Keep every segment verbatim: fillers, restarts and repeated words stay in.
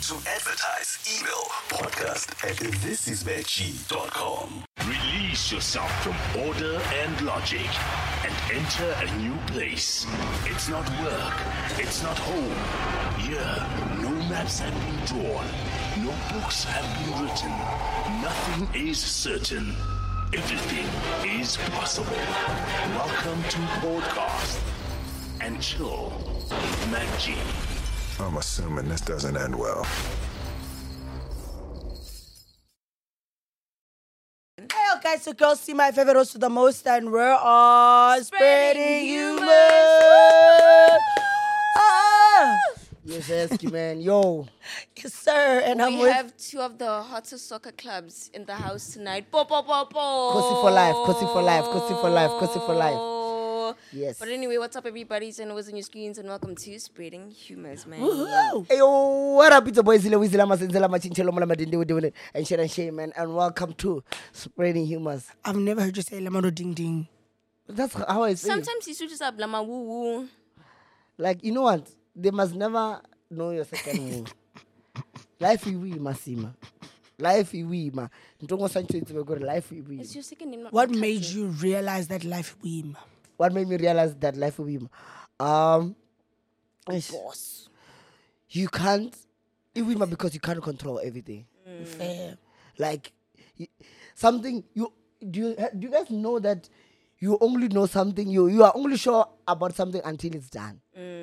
To advertise, email podcast at this is veggie dot com. Release yourself from order and logic and enter a new place. It's not work. It's not home. Here, no maps have been drawn. No books have been written. Nothing is certain. Everything is possible. Welcome to Podcast and Chill with Mac G. I'm assuming this doesn't end well. Hey, guys, so girls, see my favorite host to the most, and we're on Spreading Humor. Ah! Yes, Esky, man. Yo. Yes, sir. And I'm We with have two of the hottest soccer clubs in the house tonight. Po, po, po, po. Kosi for life, Kosi for life, Kosi for life, Kosi for life. Yes. But anyway, what's up, everybody? And what's on your screens, and welcome to Spreading Humors, man. Woohoo. Hey, yo, what up? It's your boy Zila Wizila Masenzela Machinchelo Mala Madinde. We're doing it. And share and share, man. And welcome to Spreading Humors. I've never heard you say Lamado Ding Ding. That's how I say it. Sometimes he switches up, lama woo woo. Like, you know what? They must never know your second move. Life iwi masima. Life iwi ma. Ntongo sancho itwe gore life iwi. It's your second name. Not What my made cousin. you realize that life we What made me realize that life iwi ma? Um, ish, boss? you can't iwi ma because you can't control everything. Fair. Like y- something you do. You, do you guys know that you only know something? You you are only sure about something until it's done.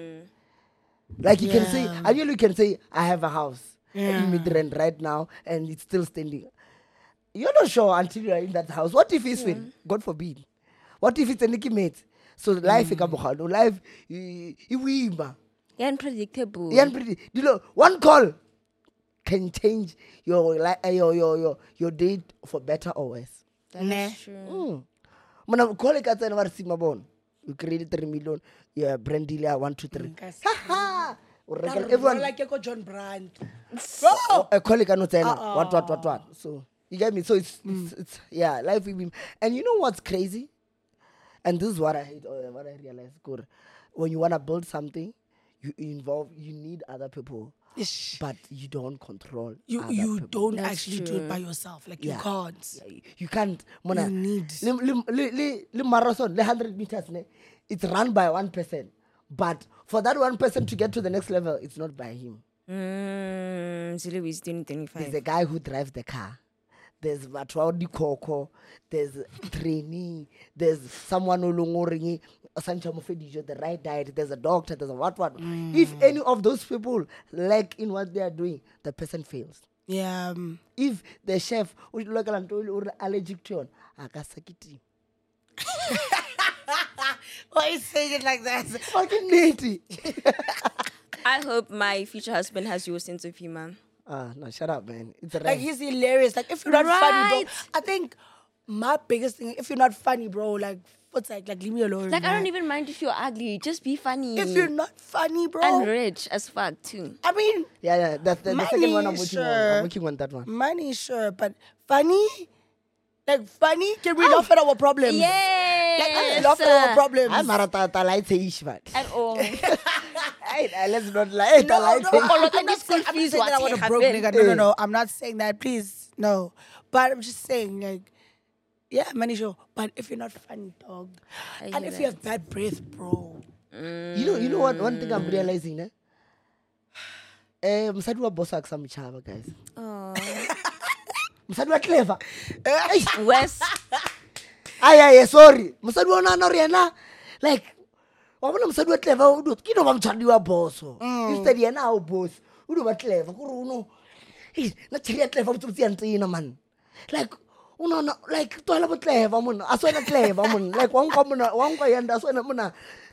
Like you can say, Yeah. I really can say, I have a house Yeah. in mid-rent right now and it's still standing. You're not sure until you're in that house. What if it's win? God forbid. What if it's a Nicky mate? So life is mm. no life iwima. Yeah, unpredictable. Yeah, pretty. You know, one call can change your li- uh, your your your your day for better or worse. That's Nah. true. Mona call it at another simabon. You created three million. Yeah, brand dealer one two three. Nka se- Ha ha. Everyone Everyone. like you John Brandt. Oh, a colleague cannot tell what, what, what, what. So you get me. So it's, it's, it's yeah, life with him. And you know what's crazy? And this is what I hate. Or what I realize. Good. When you wanna build something, you involve. You need other people, Ish. but you don't control. You other you people. don't That's actually do true. it by yourself. Like Yeah. you can't. Yeah, you can't. Mona, You need- Le, le, le, le, le marathon, the hundred meters. Ne, it's run by one person, but for that one person to get to the next level, it's not by him. Mm, Zulu is twenty twenty-five. There's a guy who drives the car. There's Matwaudi Koko. There's trainee. There's someone who longoringi. The right diet. There's a doctor. There's a what what. If any of those people lack in what they are doing, the person fails. Yeah. Um, If the chef or allergic to it, akasakiti. why you saying it like that? Fucking nitty. I hope my future husband has your sense of humor. Ah, no, shut up, man. It's a Like right. he's hilarious. Like if you're not funny, bro. Right. I think my biggest thing, if you're not funny, bro, like what's like, like leave me alone. Like, I man. don't even mind if you're ugly. Just be funny. If you're not funny, bro. and rich as fuck, too. I mean, Yeah, yeah. That's the, the Money, second one I'm working on. sure. I'm working on that one. money, sure, but funny, like funny, can we laugh at our problems? Yes. Like let's laugh at our problems. I'm maratata light ish, but At all. Hey, uh, let's not lie. No, light no, ish. I'm not, I'm I'm not just saying, I'm not confused saying that I what want a broke happened. nigga. No, no, Eh. no. I'm not saying that. Please, no. But I'm just saying, like, yeah, money show. But if you're not funny, dog, I and hear if you that. have bad breath, bro, You know, you know what? One thing I'm realizing, eh? Eh, msadi wa boss aksa mchaba, guys. Msadi wa clever. Eh, West. ay, ay, sorry. Msadi wa nana riena. Like, wabona msadi wa clever udo. Kino ba mchadi wa boss. Instead yena o boss. Udo ba clever. Kuro uno. Hey, na chiri clever mtsi antina man. Like, uno no, like to ala ba clever mun. Aswena clever mun. Like wanka mun, wanka yanda aswena mun.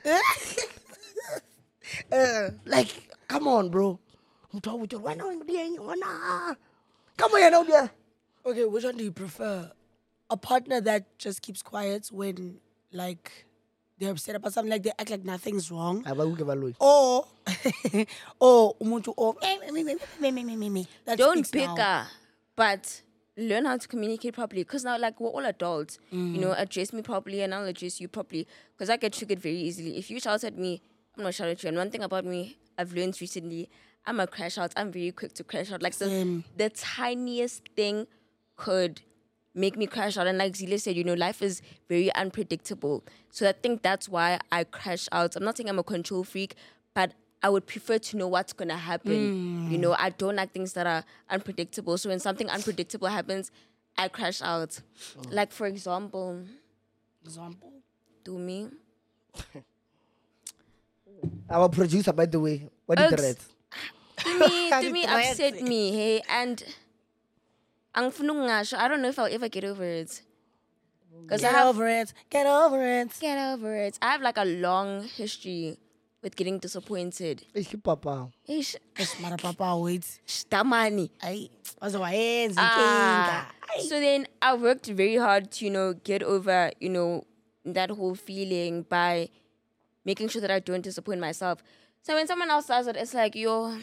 Uh, like, come on, bro. Mtu wa ucho, wana wana wana. Come on, you know, yeah. okay, which one do you prefer? A partner that just keeps quiet when, like, they're upset about something, like they act like nothing's wrong, Abakuke baloi. or, or umuntu or me me me me me me me me. That Don't speaks pick now. her, but learn how to communicate properly. Because now, like, we're all adults. You know, address me properly and I'll address you properly. Because I get triggered very easily. If you shout at me, I'm not shout at you. And one thing about me, I've learned recently, I'm a crash out. I'm very quick to crash out. Like the, Same. the tiniest thing could make me crash out. And like Zile said, you know, life is very unpredictable. So I think that's why I crash out. I'm not saying I'm a control freak, but I would prefer to know what's going to happen. You know, I don't like things that are unpredictable. So when something unpredictable happens, I crash out. Like, for example, Example. do me. Our producer, by the way, what did the Uggs. rest? To me, How to did me the rest upset say? me, hey, and angifuna ukungasho. I don't know if I'll ever get over it. Because I Get have over it. Get over it. get over it. I have like a long history with getting disappointed. Ish, Papa. Ish, Yes, mara papa, wait. stamani. Ay, wazowayenza Ah, inkinga. so then I worked very hard to, you know, get over, you know, that whole feeling by making sure that I don't disappoint myself. So when someone else does it, it's like, yo,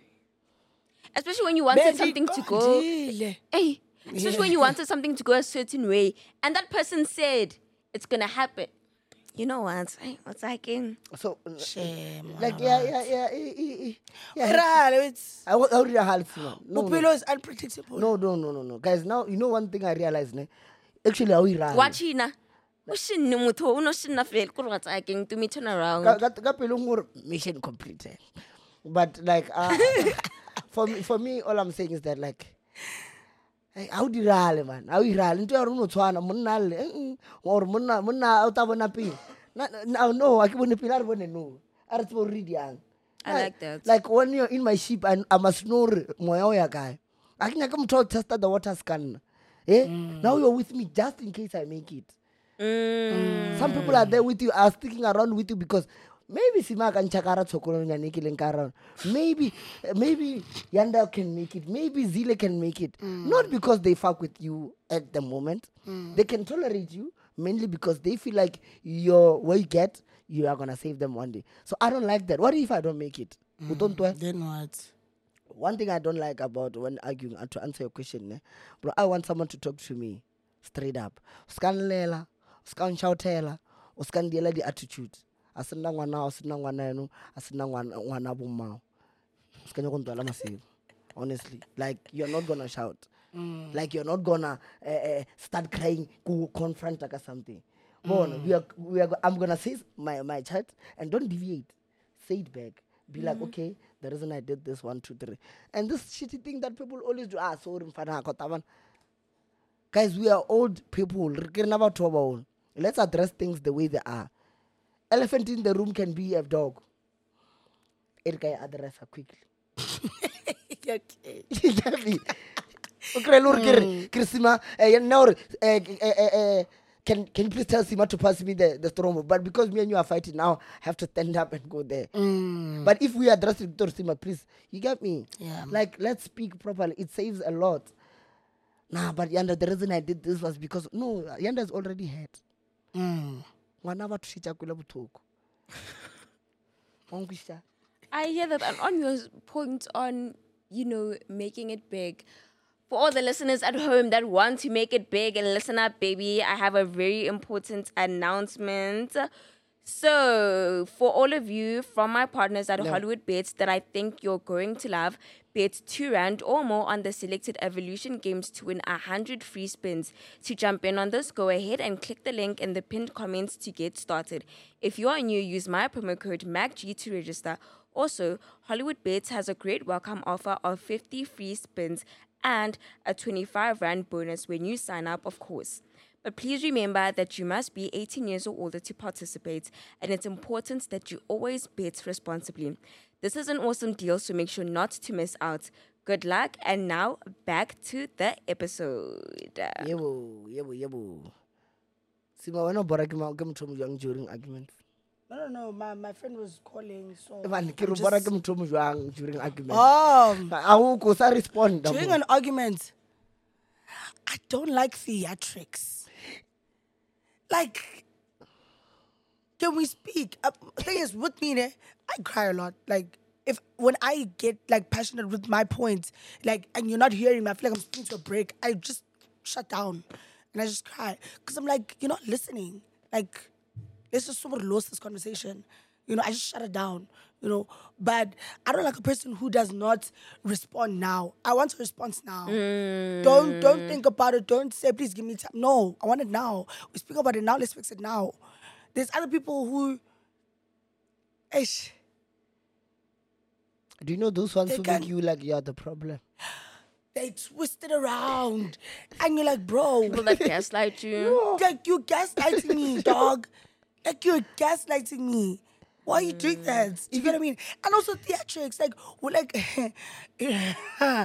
especially when you wanted something to go, Bendiqondile. hey, especially when you wanted something to go a certain way, and that person said it's gonna happen. You know what? Hey, what's like in? So, uh, Shame. like, yeah, yeah, yeah, eh, eh, eh, yeah. Ralo, it's I, wa- I already had it, man. No, no, Bophelo is unpredictable. no, no, no, no, no. Guys, now, you know one thing I realized, ne? Actually, I will run. Watchina. Ushinne mutho uno shinna fail kuri what's like to me turn around. Ka- ka- ka pelo ngore mission completed. But like uh, for me, for me, all I'm saying is that like, hey, how did rally man? How you rally? Into your room, twana monna le, or monna monna out of na pin. Now no, I keep on the pillar when no. I just read young. I like that. Like when you're in my ship and I must know moya guy. I think I come to test the water scan. Eh? Now you're with me just in case I make it. Mm. Some people are there with you, are sticking around with you because maybe Sima can chakara chokoro around. Maybe, maybe Yanda can make it. Maybe Zile can make it. Not because they fuck with you at the moment. They can tolerate you mainly because they feel like you're where you get, you are gonna save them one day. So I don't like that. What if I don't make it? Who don't do it? Then what? One thing I don't like about when arguing, and to answer your question, eh, bro, I want someone to talk to me straight up. Scan lela, scan shoutela, or scan the lady attitude. Asina ngwana, asina ngwana enu, asina ngwana ngwana bumao. Scan yon to masive. Honestly, like you're not gonna shout, like you're not gonna uh, uh, start crying, go confront like or something. Mm. we are, we are. I'm gonna say my my chat and don't deviate. Say it back. Be like, okay, the reason I did this one, two, three, and this shitty thing that people always do. Ah, sorry, mfana kotaban. Guys, we are old people. Let's address things the way they are. Elephant in the room can be a dog. It can address her quickly. Okay. You get me? Okay, Lord, Christima, now, can can you please tell Sima to pass me the, the stromo? But because me and you are fighting now, I have to stand up and go there. But if we address it to Sima, please, you get me? Yeah. Like, let's speak properly. It saves a lot. Nah, but Yanda, the reason I did this was because, no, Yanda's already had. Mm. I hear that. And on your point on, you know, making it big, for all the listeners at home that want to make it big and listen up, baby, I have a very important announcement. So, for all of you from my partners at Hollywood Bets that I think you're going to love, bet two rand or more on the selected Evolution games to win one hundred free spins. To jump in on this, go ahead and click the link in the pinned comments to get started. If you are new, use my promo code M A C G to register. Also, Hollywood Bets has a great welcome offer of fifty free spins and a twenty-five rand bonus when you sign up, of course. But please remember that you must be eighteen years or older to participate, and it's important that you always bet responsibly. This is an awesome deal, so make sure not to miss out. Good luck, and now back to the episode. Yebo, yebo, yebo. Sima, when I bought a young during arguments. No, no, no. My, my friend was calling, so. Man, I'm ke re just- bora ke motho o mo jwang during argument. Oh, A o ko sa respond. during an argument, I don't like theatrics. Like, can we speak? Uh, thing is, with me, ne, I cry a lot. Like, if when I get like passionate with my point, like, and you're not hearing me, I feel like I'm speaking to a break. I just shut down and I just cry because I'm like, you're not listening. Like, let's just sort of lose this conversation. You know, I just shut it down. You know, but I don't like a person who does not respond now. I want a response now. Don't don't think about it. Don't say, please give me time. No, I want it now. We speak about it now. Let's fix it now. There's other people who, ish, Do you know those ones They who can- make you like you're the problem? they twist it around, and you're like, bro, People that gaslight you. like you gaslighting me, dog. Like you're gaslighting me. Why are you doing that? Do you get what I mean? And also theatrics, like we're like, Hey,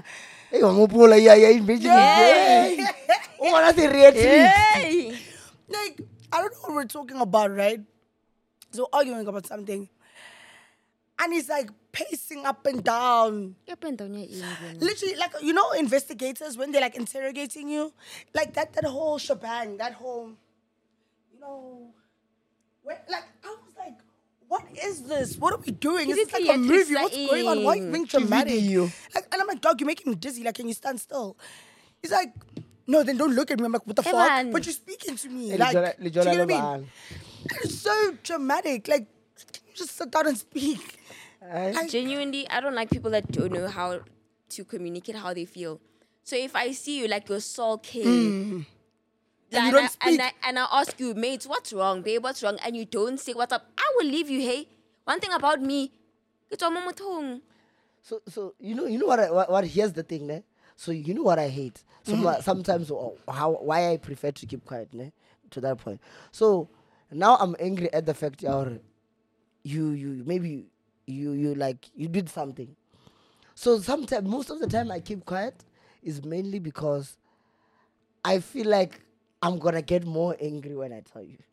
I'm up all yeah, yeah, imagine it. Oh, I say react. Hey! like I don't know what we're talking about, right? So arguing about something, and he's like pacing up and down. Literally, like, you know, investigators, when they're like interrogating you, like that that whole shebang, that whole, you know, when, like, I was like, what is this? What are we doing? Is this like a movie? What's going on? Why are you being dramatic? video. Like, and I'm like, dog, you're making me dizzy. Like, can you stand still? He's like, no, then don't look at me. I'm like, what the fuck? Evan. But you're speaking to me. Hey, Like, Lijola- do you Lijola get what I mean? Leban. It's so dramatic. Like, can you just sit down and speak? Aye. Like, Genuinely, I don't like people that don't know how to communicate how they feel. So if I see you like your soul came, And you and, don't I, speak. and, I, and I ask you, mate, what's wrong, babe, what's wrong? And you don't say what's up, I will leave you, hey. One thing about me, it's a momothong. So, so you know, you know what, I, what? What? Here's the thing, ne? So you know what I hate. So Mm. sometimes, oh, how why I prefer to keep quiet, ne? To that point. So now I'm angry at the fact, or you, you maybe you, you like you did something. So sometimes, most of the time, I keep quiet is mainly because I feel like I'm gonna get more angry when I tell you.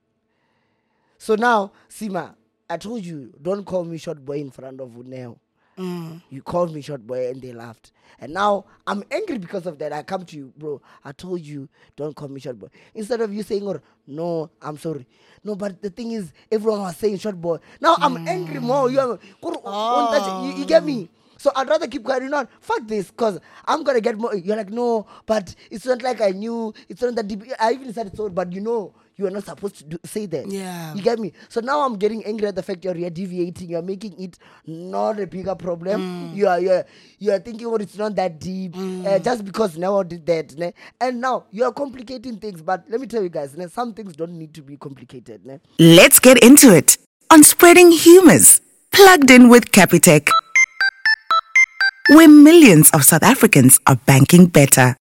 So now, Sima, I told you, don't call me short boy in front of Uneo. You called me short boy and they laughed. And now I'm angry because of that. I come to you, bro. I told you, don't call me short boy. Instead of you saying, or no, I'm sorry. No, but the thing is, everyone was saying short boy. Now I'm angry more. You, are, you, you get me? So I'd rather keep quiet. You know, fuck this, because I'm going to get more. You're like, no, but it's not like I knew. It's not that deep. I even said so, but you know, you are not supposed to do, say that. Yeah. You get me? So now I'm getting angry at the fact you're, you're deviating. You're making it not a bigger problem. You are you're, you're thinking, oh, it's not that deep. Uh, just because now I did that. Ne? And now you're complicating things. But let me tell you guys, ne, some things don't need to be complicated. Ne? Let's get into it on Spreading Humors, plugged in with Capitec, where millions of South Africans are banking better.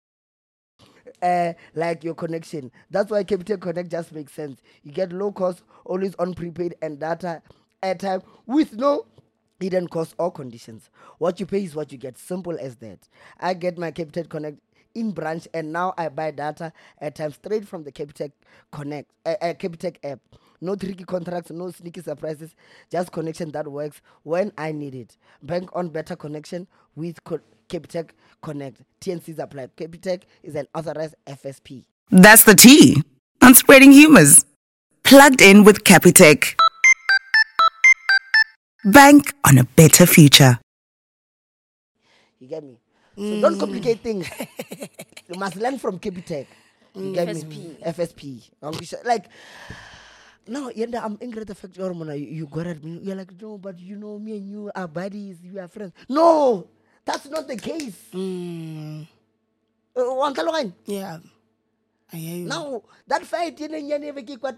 Uh, like your connection. That's why Capitec Connect just makes sense. You get low cost, always on prepaid and data airtime with no hidden costs or conditions. What you pay is what you get. Simple as that. I get my Capitec Connect in branch and now I buy data airtime straight from the Capitec Connect, uh, uh, Capitec app. No tricky contracts, no sneaky surprises, just connection that works when I need it. Bank on better connection with co- Capitec Connect. T N Cs apply. Capitec is an authorized F S P. That's the T on Spreading Humors, plugged in with Capitec. Bank on a better future. You get me? So don't complicate things. You must learn from Capitec. You get F S P. me? F S P. Like, no, Yenda, I'm angry at the fact you're you, you got at me. You're like, no, but you know, me and you are buddies, we are friends. No, that's not the case. Mm, Uh, want to line? yeah. I hear you. Now, that fight, you know, you never keep quiet.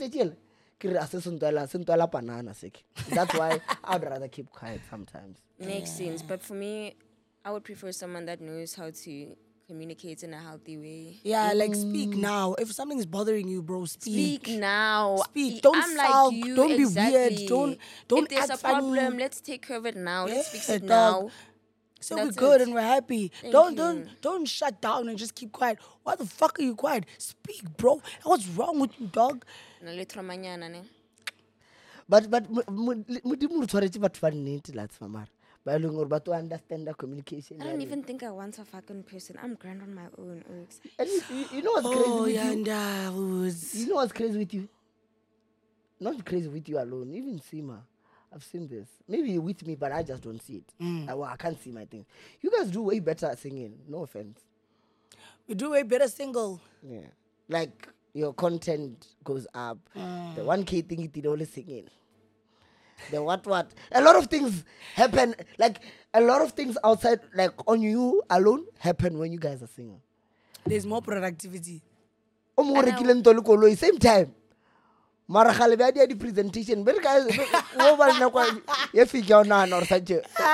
That's why I'd rather keep quiet sometimes. Makes sense. But for me, I would prefer someone that knows how to communicate in a healthy way. Yeah, like speak now. If something is bothering you, bro, speak. Speak now. Speak. Don't I'm sulk. like you. Don't be exactly. weird. Don't- don't If there's act a problem, funny. let's take care of it now. Let's fix Yeah, it dog. now. So we're That's good it. and we're happy. Thank don't you. don't don't shut down and just keep quiet. Why the fuck are you quiet? Speak, bro. What's wrong with you, dog? Nalitro manyana, ne? But but Mudimu tshwaretse batho ba nnete la tsama mara. Ba e leng gore ba to understand the communication. I don't even think I want a fucking person. I'm grand on my own. Oaks. And you, you, you know what's crazy Oh, with you? Yanda. who's- You know what's crazy with you? Not crazy with you alone. Even Sima. I've seen this. Maybe with me, but I just don't see it. I, well, I can't see my things. You guys do way better at singing. No offense. We do a better single. Yeah. Like your content goes up. The one K thing it did only singing. The what what? A lot of things happen. Like a lot of things outside, like on you alone, happen when you guys are single. There's more productivity. O mo rekile ntolo koloi same time. Mara khale ba dia di presentation. But guys, wo ba nna kwa ye figure on or such.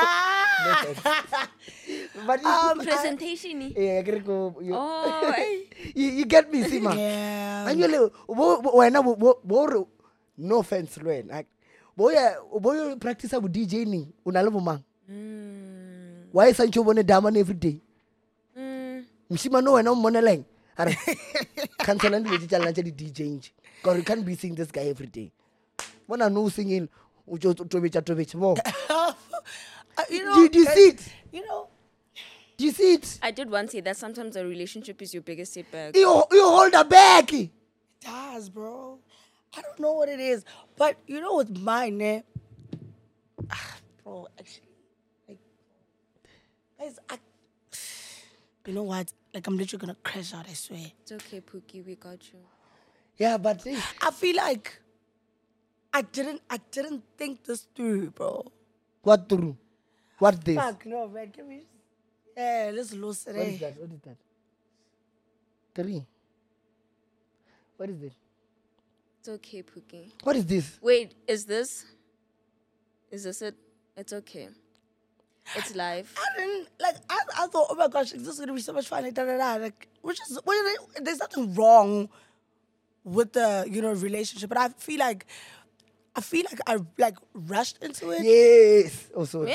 But Um, Presentation. yeah, I go. You, Oh, eh. you, you get me, Sima. Yeah. And you know, when I no offense, Luen. Like, boy, boy, practice with DJing. Unalabo man. Why is Sancho Bone Daman every day? Mishima no and no monelang. Cancel and digital naturally DJing. Because you can't be seeing this guy every day. When I know singing, Ujo to which to which more. Uh, you know, Do, do you see it? You know, Do you see it? I did once say that sometimes a relationship is your biggest setback. You, you hold her back. it does, bro. I don't know what it is, but you know what's mine, eh? Ah, bro, actually, like, guys, I, you know what? Like, I'm literally gonna crash out. I swear. It's okay, Pookie, we got you. Yeah, but eh, I feel like I didn't, I didn't think this through, bro. what through? What this? Fuck no, man. Can we? Just, yeah, let's lose it. What is Eh? that? What is that? Three. What is it? It's okay, Pookie. What is this? Wait, is this? Is this it? It's okay. It's live. I didn't like. I, I thought, oh my gosh, this is gonna be so much fun. Da, da, da. Like, which is, which is, there's nothing wrong with the you know relationship, but I feel like, I feel like I like rushed into it. Yes. Oh, sorry.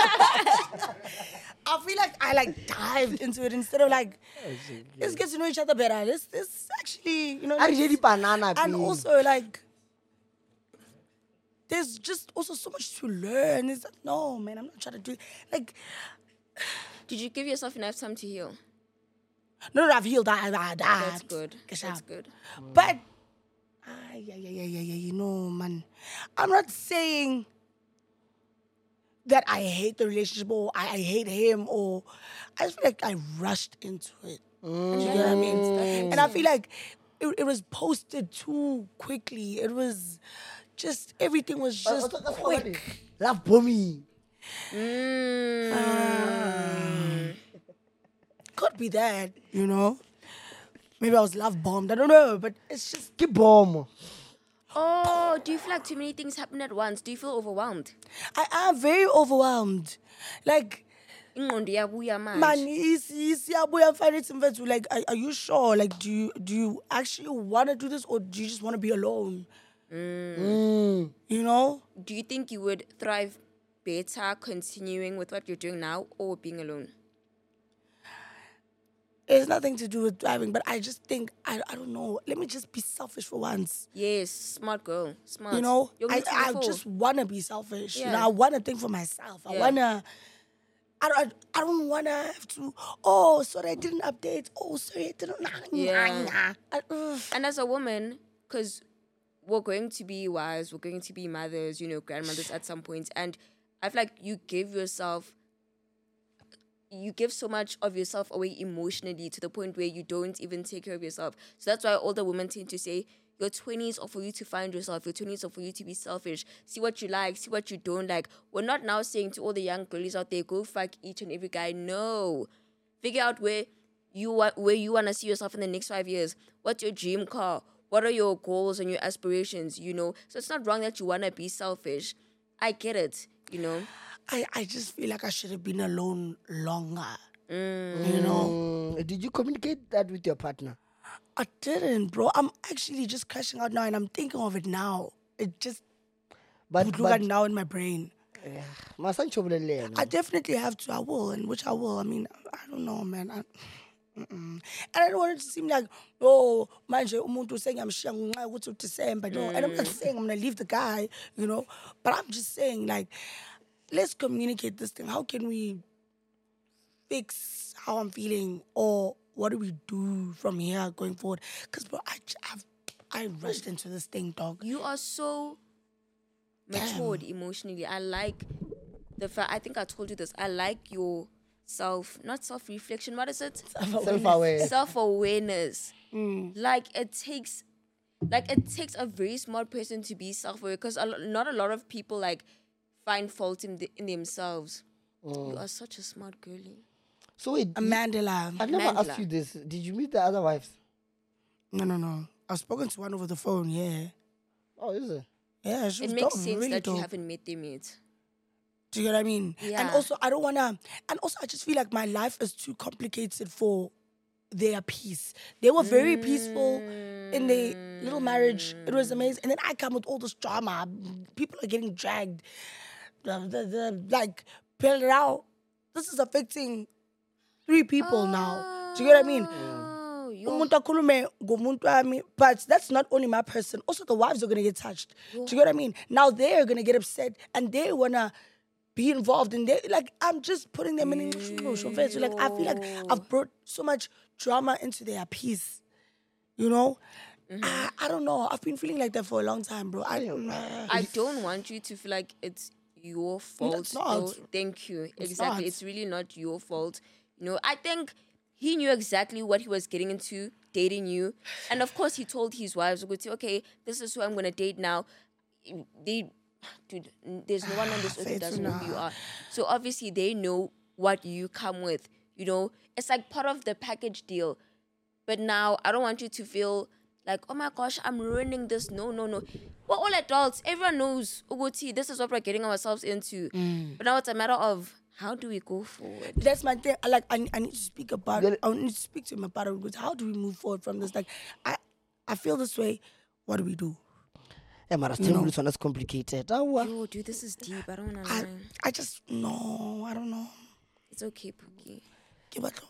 I feel like I like dived into it instead of like, let's get to know each other better. Let's, let's actually, you know, I let's- really banana. and queen. also like, there's just also so much to learn. It's like, no, man, I'm not trying to do like. Did you give yourself enough time to heal? No, no, I've healed. I, I, I, That's good. Get That's up. good. But, ah, yeah, yeah, yeah, yeah, yeah, you know, man. I'm not saying that I hate the relationship or I, I hate him or I just feel like I rushed into it. Do you know what I mean? And I feel like it, it was posted too quickly. It was just, everything was just quick. Love bombing. Could be that, you know? Maybe I was love bombed. I don't know, but it's just, Keep bomb. Oh, do you feel like too many things happen at once? Do you feel overwhelmed? I am very overwhelmed. Like, Ingqondo iyabuya manje. man, isi- siyabuya mfana ithi mfethu, like, are, are you sure? Like, do you do you actually want to do this or do you just want to be alone? You know? Do you think you would thrive better continuing with what you're doing now or being alone? It's nothing to do with driving, but I just think, I, I don't know, let me just be selfish for once. Yes, smart girl. Smart. You know? You're I, beautiful. I just want to be selfish. You know, Yeah. I want to think for myself. I Yeah. want to... I don't, I don't want to have to, oh, sorry, I didn't update. Oh, sorry, I didn't... Nah, Yeah. nah, nah. I, ugh. And as a woman, because we're going to be wives, we're going to be mothers, you know, grandmothers at some point, and I feel like you give yourself, you give so much of yourself away emotionally to the point where you don't even take care of yourself. So that's why older women tend to say, your twenties are for you to find yourself, your twenties are for you to be selfish. See what you like, see what you don't like. We're not now saying to all the young girlies out there, go fuck each and every guy. No. Figure out where you want, where you want to see yourself in the next five years. What's your dream car? What are your goals and your aspirations, you know? So it's not wrong that you want to be selfish. I get it, you know? I, I just feel like I should have been alone longer. You know? Mm, did you communicate that with your partner? I didn't, bro. I'm actually just crashing out now and I'm thinking of it now. It just But, would look but at now in my brain. Masancho bulele, I definitely have to. I will, and which I will. I mean, I don't know, man. I, mm-mm. And I don't want it to seem like, oh, manje umuntu saying I'm sharing what's to December. No, and I'm not saying I'm gonna leave the guy, you know. But I'm just saying, like, let's communicate this thing. How can we fix how I'm feeling, or what do we do from here going forward? Because, bro, I, I've, I rushed into this thing, dog. You are so matured emotionally. I like the fact, I think I told you this, I like your self, not self-reflection, what is it? self-aware. Self-awareness. Like, it takes like it takes a very smart person to be self-aware because a lo- not a lot of people like find fault in, the, in themselves. You are such a smart girlie. So wait, Mandela. I never Mandela. asked you this. Did you meet the other wives? No, no, no. I've spoken to one over the phone, yeah. Oh, is it? Yeah, she It was makes dope, sense really that dope. you haven't met them yet. Do you get what I mean? And Yeah. also, I don't want to... And also, I just feel like my life is too complicated for their peace. They were very peaceful in their little marriage. It was amazing. And then I come with all this drama. People are getting dragged. The, the, the, like, bailed out. This is affecting three people now. Do you get what I mean? Oh, you Umuntu akhulume ngomuntu wami, but that's not only my person. Also, the wives are going to get touched. Do you get what I mean? Now they're going to get upset and they want to be involved in their, like, I'm just putting them in emotional phase. Like, I feel like I've brought so much drama into their peace. You know? I, I don't know. I've been feeling like that for a long time, bro. I don't know. I don't want you to feel like it's your fault. it's not. though. Thank you. It's exactly. not. It's really not your fault. You know, I think he knew exactly what he was getting into, dating you. And of course, he told his wives, okay, this is who I'm going to date now. They, dude, there's no one on this earth who doesn't know who you are. So obviously, they know what you come with. You know, it's like part of the package deal. But now, I don't want you to feel like, oh my gosh, I'm ruining this. No, no, no. We're all adults. Everyone knows, Uguti, this is what we're getting ourselves into. But now it's a matter of how do we go forward? That's my thing. I like. I, I need to speak about. Yeah. I need to speak to him about it. Because how do we move forward from this? Like, I, I feel this way. What do we do? Yeah, but You know. this one is complicated. Oh, uh, Yo, dude, this is deep. I don't want to I, lie. I just no. I don't know. It's okay, Pookie. Give it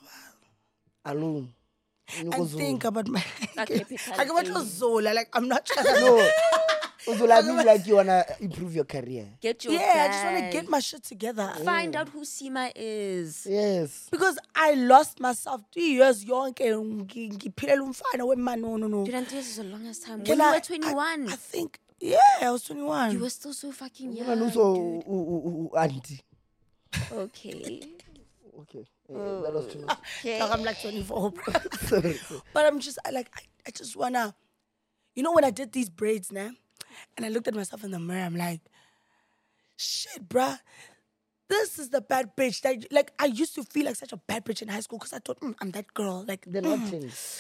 a alone. and think about my. Like I capital go to A. Zola. Like I'm not trying to. No. Also, like, mean like you wanna improve your career. Get your Yeah, I just want to bag. get my shit together. Find out who Sima is. Yes. Because I lost myself three years young. Ngiphilela umfana wemali. No, no, no. Dude, and this is the longest time. When Can you I- were twenty-one, I, I think. Yeah, I was twenty-one. you were still so fucking young. And also, dude. u- u- u- auntie. Okay. Okay. Yeah, that was too much. Okay. Like I'm like twenty-four, bro. Sorry, sorry. But I'm just I like I, I just wanna, you know, when I did these braids now, and I looked at myself in the mirror, I'm like, shit, bruh. This is the bad bitch. That, like I used to feel like such a bad bitch in high school because I thought mm, I'm that girl. Like They're mm, not things.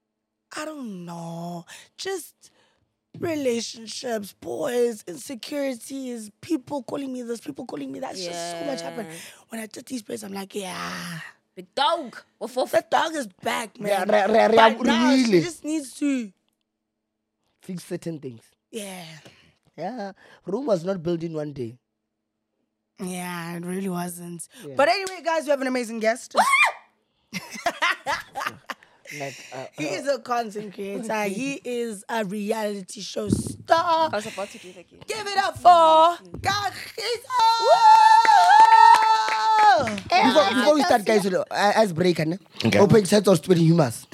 I don't know, just relationships, boys, insecurities, people calling me this, people calling me that. It's just so much happened. Yeah. When I did these braids, I'm like, yeah. Big dog. Woof, woof. That dog is back, man. Re- re- re- But re- now she really? just needs to, Fix certain things. yeah, Yeah. Rome was not built in one day. yeah, it really wasn't. Yeah. But anyway, guys, we have an amazing guest. Like, uh, He is a content creator. He is a reality show star. I was about to do that again. Give it up for Kagiso! before, before we start, guys, uh, icebreaker, ne? Okay. Open sets or spreading humors.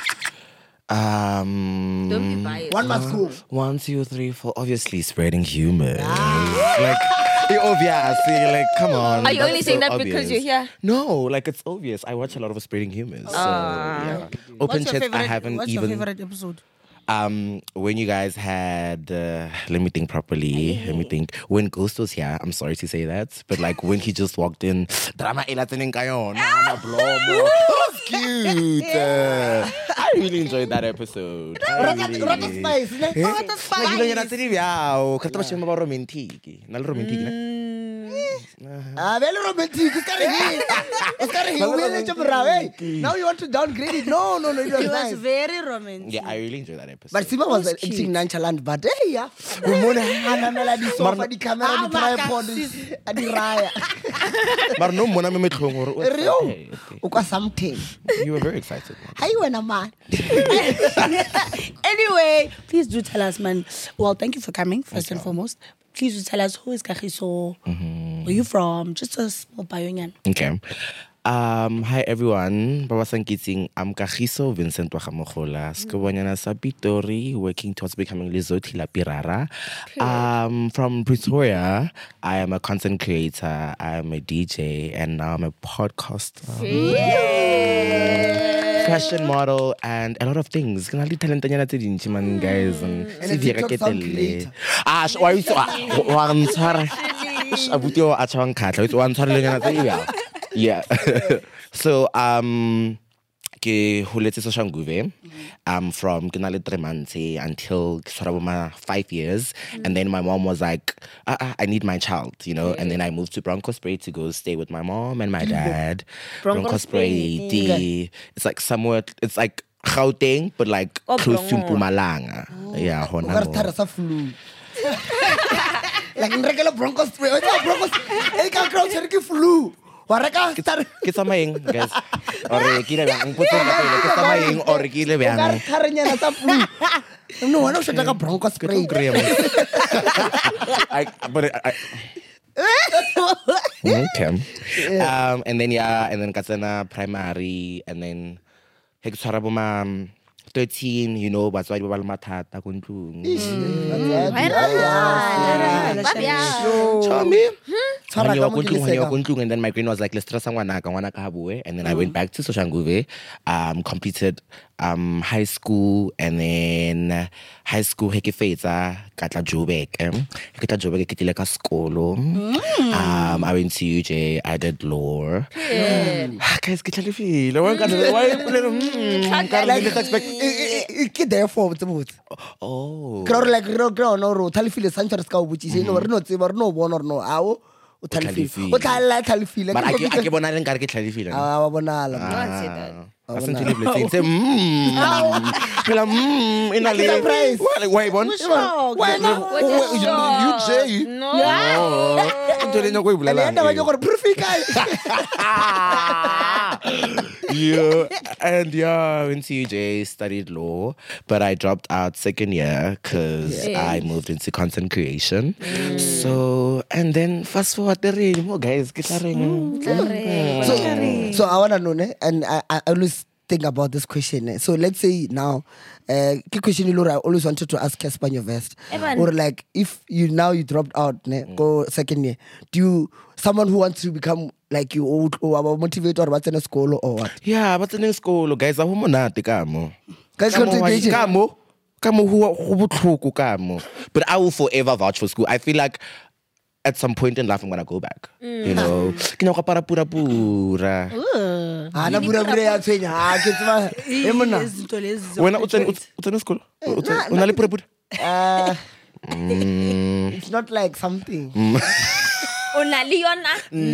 Um, Don't be biased. One must go. One, two, three, four. Obviously, spreading humor. Like, it's obvious. Like, come on. Are you that's only so saying that obvious. because you're here? No, like it's obvious. I watch a lot of spreading humor. So yeah. Open chats. I haven't what's even. your favorite episode? Um, when you guys had, uh, let me think properly. Let me think. When Ghost was here, I'm sorry to say that, but like when he just walked in, drama elating kayo, na blomo. That's cute. Uh, I really enjoyed that episode. I really- Rocket spice, ne? Eh? Rocket spice. Like, yun yung natin biyaw. Kata ba siya mga romantic? Nal romantic na? Ah, very romantic. It's kind of him. It's kind of him. We let you brave. Now you want to downgrade it? No, no, no. It was He was nice. very romantic. Yeah, I really enjoyed that episode. But Sima was acting nonchalant, but hey, yeah. Umona hanamela di sofa, di camera, di tripod, di raya. But no mona me metlhong gore o Rio, excited. ukwa something. You were very excited. man. Hi, wena man. Anyway, please do tell us, man. Well, thank you for coming, first and foremost. Please do tell us who is Kagiso, where you from, just a small bio. Okay. Um, hi everyone. Babasang Kiting. I'm Kagiso Vincent Wakamogola. Skobanyana sa Pitori, working towards becoming Lizothi La Pirara. Um, from Pretoria, I am a content creator, I am a D J, and now I'm a podcaster. fashion model, and a lot of things. Can I leave talent man, guys? And And a TikTok sound creator. Ah, sh- why you so? One sorry. Abutio achawang kata. It's one sorry. Yeah. So um. Ke holetse Soshanguve um from ke na le three months until my five years, and then my mom was like, uh, uh, I need my child, you know, and then I moved to Bronkhorstspruit to go stay with my mom and my dad. Bronkhorstspruit, the- it's like somewhere, it's like Gauteng, but like Oh, close to Bronkhorst. Mpumalanga. Yeah, O ka re hona thara sa flu. Like nrekela Bronkhorstspruit. O tsa Bronkhorstspruit. E ka crowd tshwere ke flu. Wa reka thara. ke tsamayeng guys or ke ile bjang mpotse ka pele ke tsamayeng or ke ile O ka re bjang tharenyana sa flu. No, wena o shota ka ke Bronkhorstspruit. tlo kry-a mo. I but I, I okay. Um, and then yeah, and then Katsana primary, and then he tshwara bo ma thirteen, you know, batswadi ba ba le mathata ko ntlong. Chami. Tshwara When you ka were mo ke kuntlung, when you were leseka. kuntlung, and then my green was like, let's trust ngwana ka ngwana ka habue. And then I went back to Soshanguve, um, completed um high school, and then high school he ke fetsa ka tla Joburg. Um, he ke tla Joburg ke tile ka sekolo. Um, I went to U J, I did law. Guys, ke tlalefile. Why ka why mm, ka re let's expect Ke there for botse botse. oh. Ke re like re re no ro thalefile santsha re ska o botsise no re no tseba re no bona re no ao o thalefile. thalefile. O tlala thalefile. But I ke a ke bona le nkare ke tlalefile. Ah wa bonala. I sent you the say, mmm. Kela, mmm. In a little surprise. Why, why, one? Why not? You J. No. Ito rin yung ko Le enda ba ibulala. gore profika. Yeah, and yeah, I went to U J, studied law, but I dropped out second year because I moved into content creation. So, and then fast forward the ring, oh guys, get a ring. So, so I wanna know, ne? And I, I always think about this question. Ne? So let's say now, uh, the question I always wanted to ask Casper Nyovest, Evan. or like if you now you dropped out, ne, go second year, do you someone who wants to become like you or, or a motivator or what's in a school or what? Yeah, but in school, guys, I'm not the camo. Guys, contribution. Kamo, kamo who who who kamo. But I will forever vouch for school. I feel like at some point in life I'm gonna go back. You know, kina ka para pura pura. Ah, na pura pura ya tsenya. Ah, ke tsama. E mona. Izinto lezi When utseni utseni school. Unali pura pura. Uh, it's not like something. Una Leona?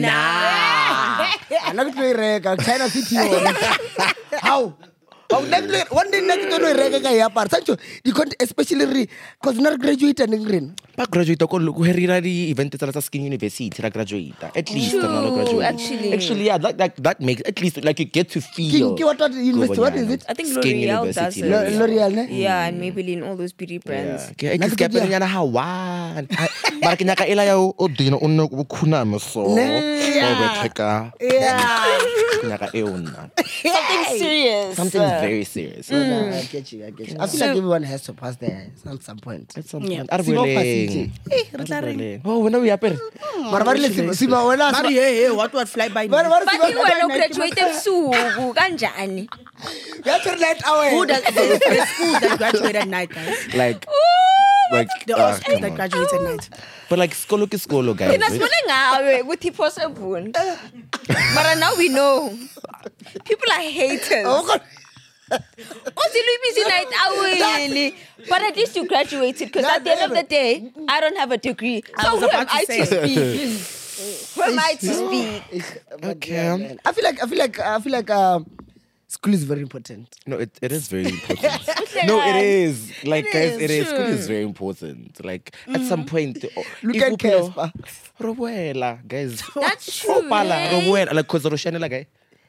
Nah. Ana ke tlo e reka China City yona. How? How next one day next to no e reka ka ya par. Sancho, you can't especially re cause not graduate and ngren. Pa graduate ko lo ko herira di event tsa Skin University ra graduate. At least True, no graduate. actually. Actually yeah, that that that makes at least like you get to feel. Kinki what what university what is it? I think Skin L'Oreal does University, it. L'Oreal. L'Oreal ne? Yeah, and Maybelline, all those beauty brands. Yeah, ke ke skapa nyana Hawan. Mara ke nyaka ela ya o dino o no go khuna so. O beteka. Yeah. Nyaka e ona. Something serious. Something very serious. Yeah, I get you, I get you. I feel like everyone has to pass there at some point. At some Yeah. point. Are Simo willing. pasitse. Oh, when are we apere? Mara ba le sima sima wena. Mari, hey, hey, what what fly by Mara night? ba But you sima. were graduated suku kanjani? Ya tsere night hour. Who does there's, there's schools that graduate at night, guys? Like like There are ah, schools come that on. graduate at night. But like skolo ke skolo guys. Thina sibone ngawe ukuthi possible. But now we know. People are haters. Osi lu busy night away. But at least you graduated because at the end of the day, I don't have a degree. So was who am about to I say. to speak? Who am I to speak? Okay. I feel like I feel like I feel like um, school is very important. No, it, it is very important. No, it is. Like, It guys, is, it is. School sure. is very important. Like, at some point, oh, Look if at you feel- Casper. Robuela, guys. That's true. Opala, eh? Robuela, like, cause Roshanela, guy.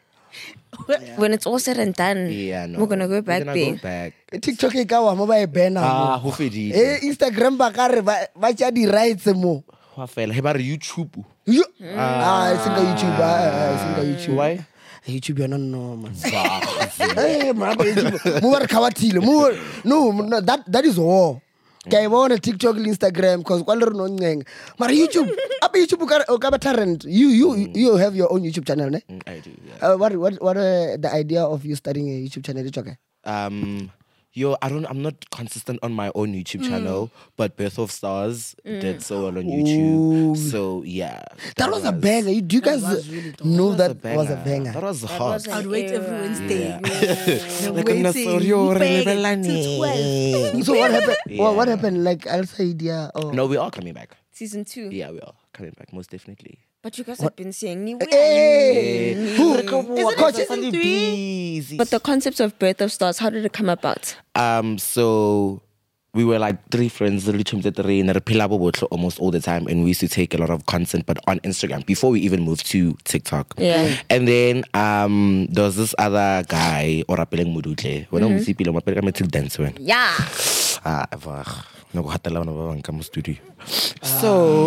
When it's all said and done, Yeah, no. we're gonna go back We're gonna there. go back. TikTok e ka wa mo ba e bana Ah, mo. who fedile? Eh Instagram ba ka re ba ba tja di rights mo. Wa fela. He bar YouTube. Yo. Ah, singa YouTube, ah, singa YouTube. Why? YouTube yona no man. Eh, mara ba YouTube. Mo ba re khawathile. Mo no, no, that that is war. Kaya bona TikTok, Instagram, because kwalo no ngeng. Mara YouTube, apa YouTube ka o ka ba talent. You you you have your own YouTube channel, ne? Mm, I do. Yeah. Uh, what what what uh, the idea of you starting a YouTube channel? It's okay. Um, yo, I don't. I'm not consistent on my own YouTube channel, but Birth of Stars did so well on YouTube. So yeah, That was a banger. You, do you guys know that a was a banger. banger? That was hot. was a- I'd wait every Wednesday. Like, Waiting, I'm sorry, you're bang, rebelling. till twelve. So what happened? What, what Yeah. happened? Like Al Saidia or No, we are coming back. Season two. Yeah, we are coming back, most definitely. But you guys have been saying ni Hey, who? Isn't Coach, it season three? But the concept of Birth of Stars, how did it come about? Um, so we were like three friends, literally chumte three, and almost all the time, and we used to take a lot of content, but on Instagram before we even moved to TikTok. Yeah. And then um, there was this other guy, Orapeleng Mudutle. When I'm see people, I'm to dance when. Yeah. Ah, ever. No go hatela wana ba bang ka mo studio. So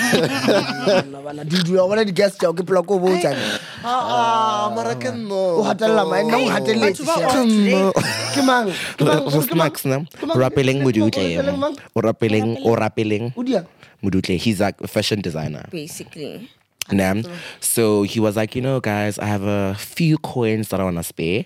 Did you want to guess your people go vote? ah, mara ke no. O hatella man, no hatella. Kimang, Go snacks na. Orapeleng Mudutle. Orapeleng Orapeleng Udia. Mudutle. He's like a fashion designer. Basically. Nah. So he was like, you know, guys, I have a few coins that I want to spare.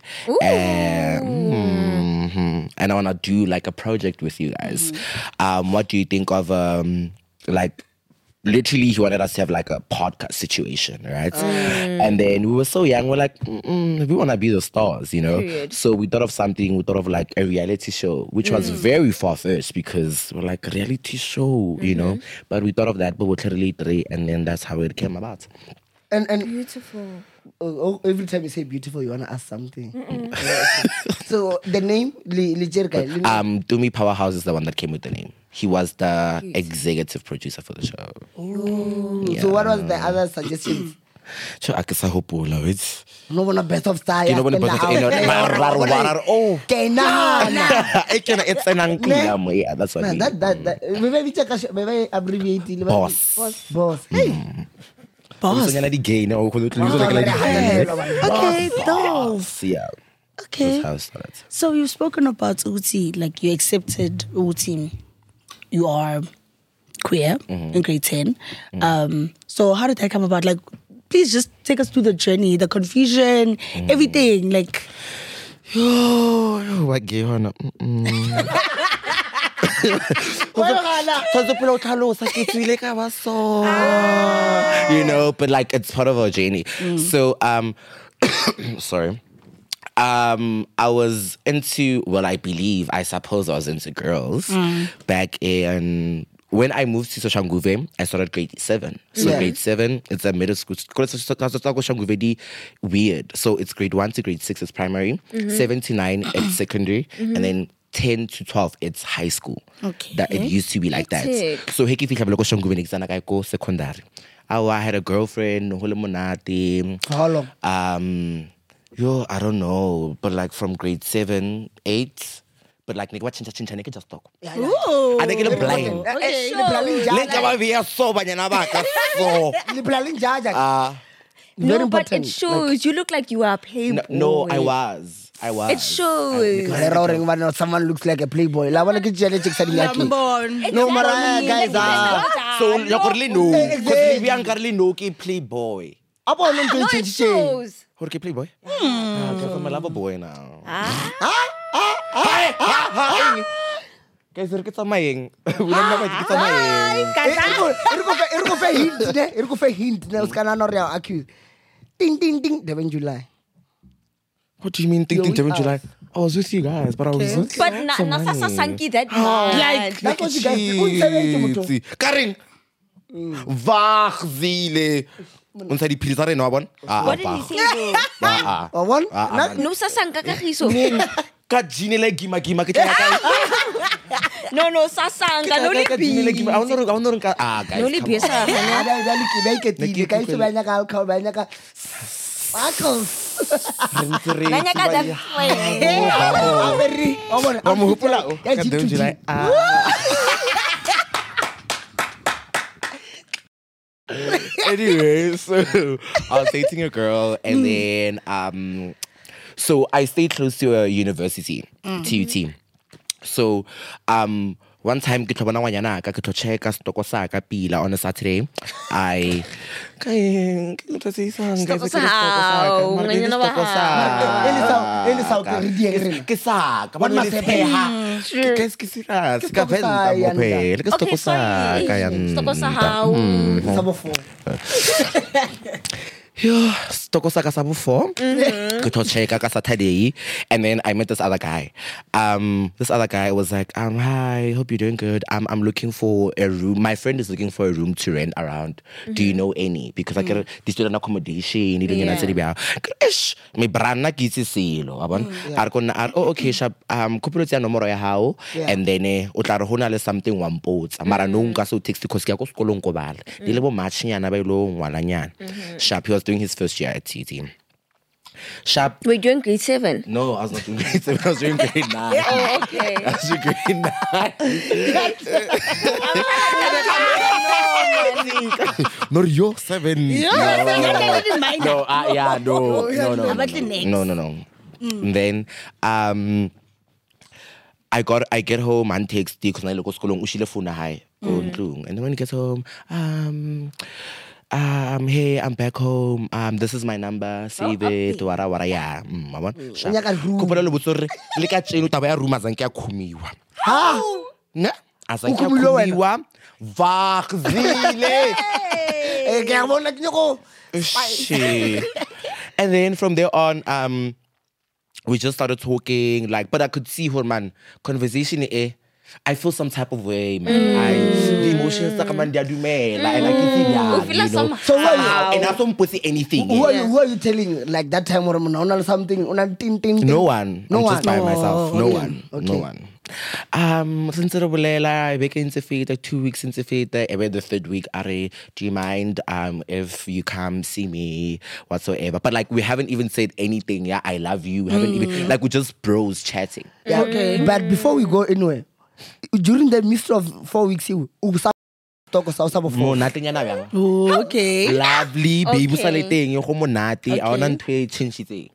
And, mhm, and I want to do like a project with you guys. Um, what do you think of, um, like, literally he wanted us to have like a podcast situation, right? And then we were so young, we're like, Mm-mm, we want to be the stars, you know? Period. So we thought of something, we thought of like a reality show, which was very far-fetched because we're like, a reality show, you know? But we thought of that, but we're clearly three, and then that's how it came about. And and Beautiful. oh, oh, every time you say beautiful, you want to ask something. So the name, Li Li Jerka, Li- Um, Dumi Powerhouse is the one that came with the name. He was the executive producer for the show. So what was the other suggestions? So I guess I hope we'll it's No one best of style. you know what about the oh Kenana. it's an uncle. Yeah, that's what I mean. That that that. Maybe we check. Maybe abbreviate. it. Boss. Boss. Hey. Boss. So the gay no. Okay, dope. Yeah. Okay. That's how it started. So you've spoken about Uti, like you accepted Uti. You are queer in grade ten. Um, so how did that come about? Like, please just take us through the journey, the confusion, everything. Like, Yo, yo, what gay on? You know, but like it's part of our journey. So, um, sorry. Um, I was into, well, I believe, I suppose I was into girls back in, when I moved to Soshanguve, I started grade seven. So Yeah. grade seven, it's a middle school. Soshanguve weird. So it's grade one to grade six is primary, seven to nine it's secondary, and then ten to twelve it's high school. Okay. That it used to be like that. Hectic. So heki fihla loko Soshanguve nixana ka go secondary. Oh, I had a girlfriend, hole monate. How long? Um, yo, I don't know, but like from grade seven, eight, but like nigga chincha chincha nigga just talk. ooh. I think it's blind. Okay. Liplaling Nigga jaja. ba via so banyana baka so. Liplaling jaja. Uh, Very No, but important. it shows. You look like you are a playboy. no, no, I was. I was. It shows. Like, roaring when someone looks like a playboy. La wanna get jelly chicks at I'm born. No, Mariah, guys. Ah. So you currently know. Exactly. Because we are currently know ki playboy. Apa orang No, tu it change? shows. Who ki playboy? Ah, because I'm a lover boy now. Guys, we're getting maying. We don't know what kita maying. Irko, irko, irko fe hint ne, irko fe hint ne. Uskana no real accuse. Ding, ding, ding. Devin July. What do you mean? Think, think, Yo, June, July. I was with you guys, but I was. with But na so nasa money. sasanki that man. Like, That's what you guys do. Unsebenze motho. Cheats. Karin. Wag zile. Unsa di pili tsa rena wa bona? Ah, What did he say though? Ah, ah. Oh, one? Ah, ah. Na- No sasanka kagiso. Ka jine le gima gima ke tla ka. No, no, sasanka. No Ka jine le lipi. gima. I don't know, I don't know ka. Ah, guys. No come lipi on. sa. Ada ada liki baik ke tiga. Kai tu banyak alkohol, banyak ka. Sparkles. Nanya ka that way. Aberi. Oh, bon. Wa mo hopola o. Ya Ka jitu June, ji. July. Ah. Anyway, so I was dating a girl, and then um, so I stayed close to a university, T U T. So um, one time ke tlo bona ngwanyana ka ke tlo checka stoko sa ka pila on a Saturday. I kae ke tlo se isang guys Stoko ke sa stoko sa ka hao, mara ke ngwanyana wa stoko sa hao. Ele sa ele sa ke re di eng rena. ke sa ka What bona must le happen? tsheha ke ke serious Ke ka stoko sa venta mo Yanda. phele ke stoko Okay, sa sorry. ka Stoko sa yanda. hao. Sa bo four. Yo, stoko sa ka sa bo four. Ke tlo checka ka Saturday, and then I met this other guy. Um, this other guy was like, um, hi, hope you're doing good. I'm I'm looking for a room. My friend is looking for a room to rent around. Do you know any? Because I get the student accommodation. You Yeah. know, ish, me brana kitsi silo. Abon, ar kona ar. Oh, okay, shab. Um, kupilo tiya nomoro ya hao, Yeah. and then eh, utla re hona le something one pots. Mara no nka so text because kya ko skolong ko bala. Dile bo match nyana ba ilo ngwala nyana. Sharp, he was doing his first year at T T. Sharp. We're doing grade seven. No, I was not doing grade seven. I was doing grade nine. Oh, okay. I was doing grade nine. No, you're seven. Yeah, no, that is mine. no, uh, yeah, no, no, no, How about the next? no, no, no. And then, um, I got, I get home and text because I look at school. Ushile phone high, and then when he gets home, um. Um, hey, I'm back home. Um, this is my number. Save it. Wara wara ya. Mm, mama. Nyaka room. Kupela lo botsore. Le ka tseno taba ya room azanke ya khumiwa. Ha? Na? Azanke ya Ukhumiwe wena? khumiwa. Vagzile. Eh ke a bona ke go. Shit. And then from there on, um, we just started talking. Like, but I could see her man conversation. Eh, I feel some type of way, man. I the emotions that come and they do me, like, and I can see that. You feel like you know? somehow. So what you- Somehow. And I don't put anything. Who are eh. you who are you telling like that time or on something on tin tin tin? No one. No I'm one. just by Oh, myself. No okay. one. Okay. No one. Um, since the bolela, I back into faith, like two weeks into faith, every the third week, Are, do you mind um if you come see me whatsoever? But like we haven't even said anything. Yeah, I love you. We haven't even like we're just bros chatting. Yeah, okay. But before we go anywhere, during the midst of four weeks, you talk us about Mo four. natin yan na bang. Oh, okay. Lovely baby Okay. sa leteng yung ko mo nati. I want to change it.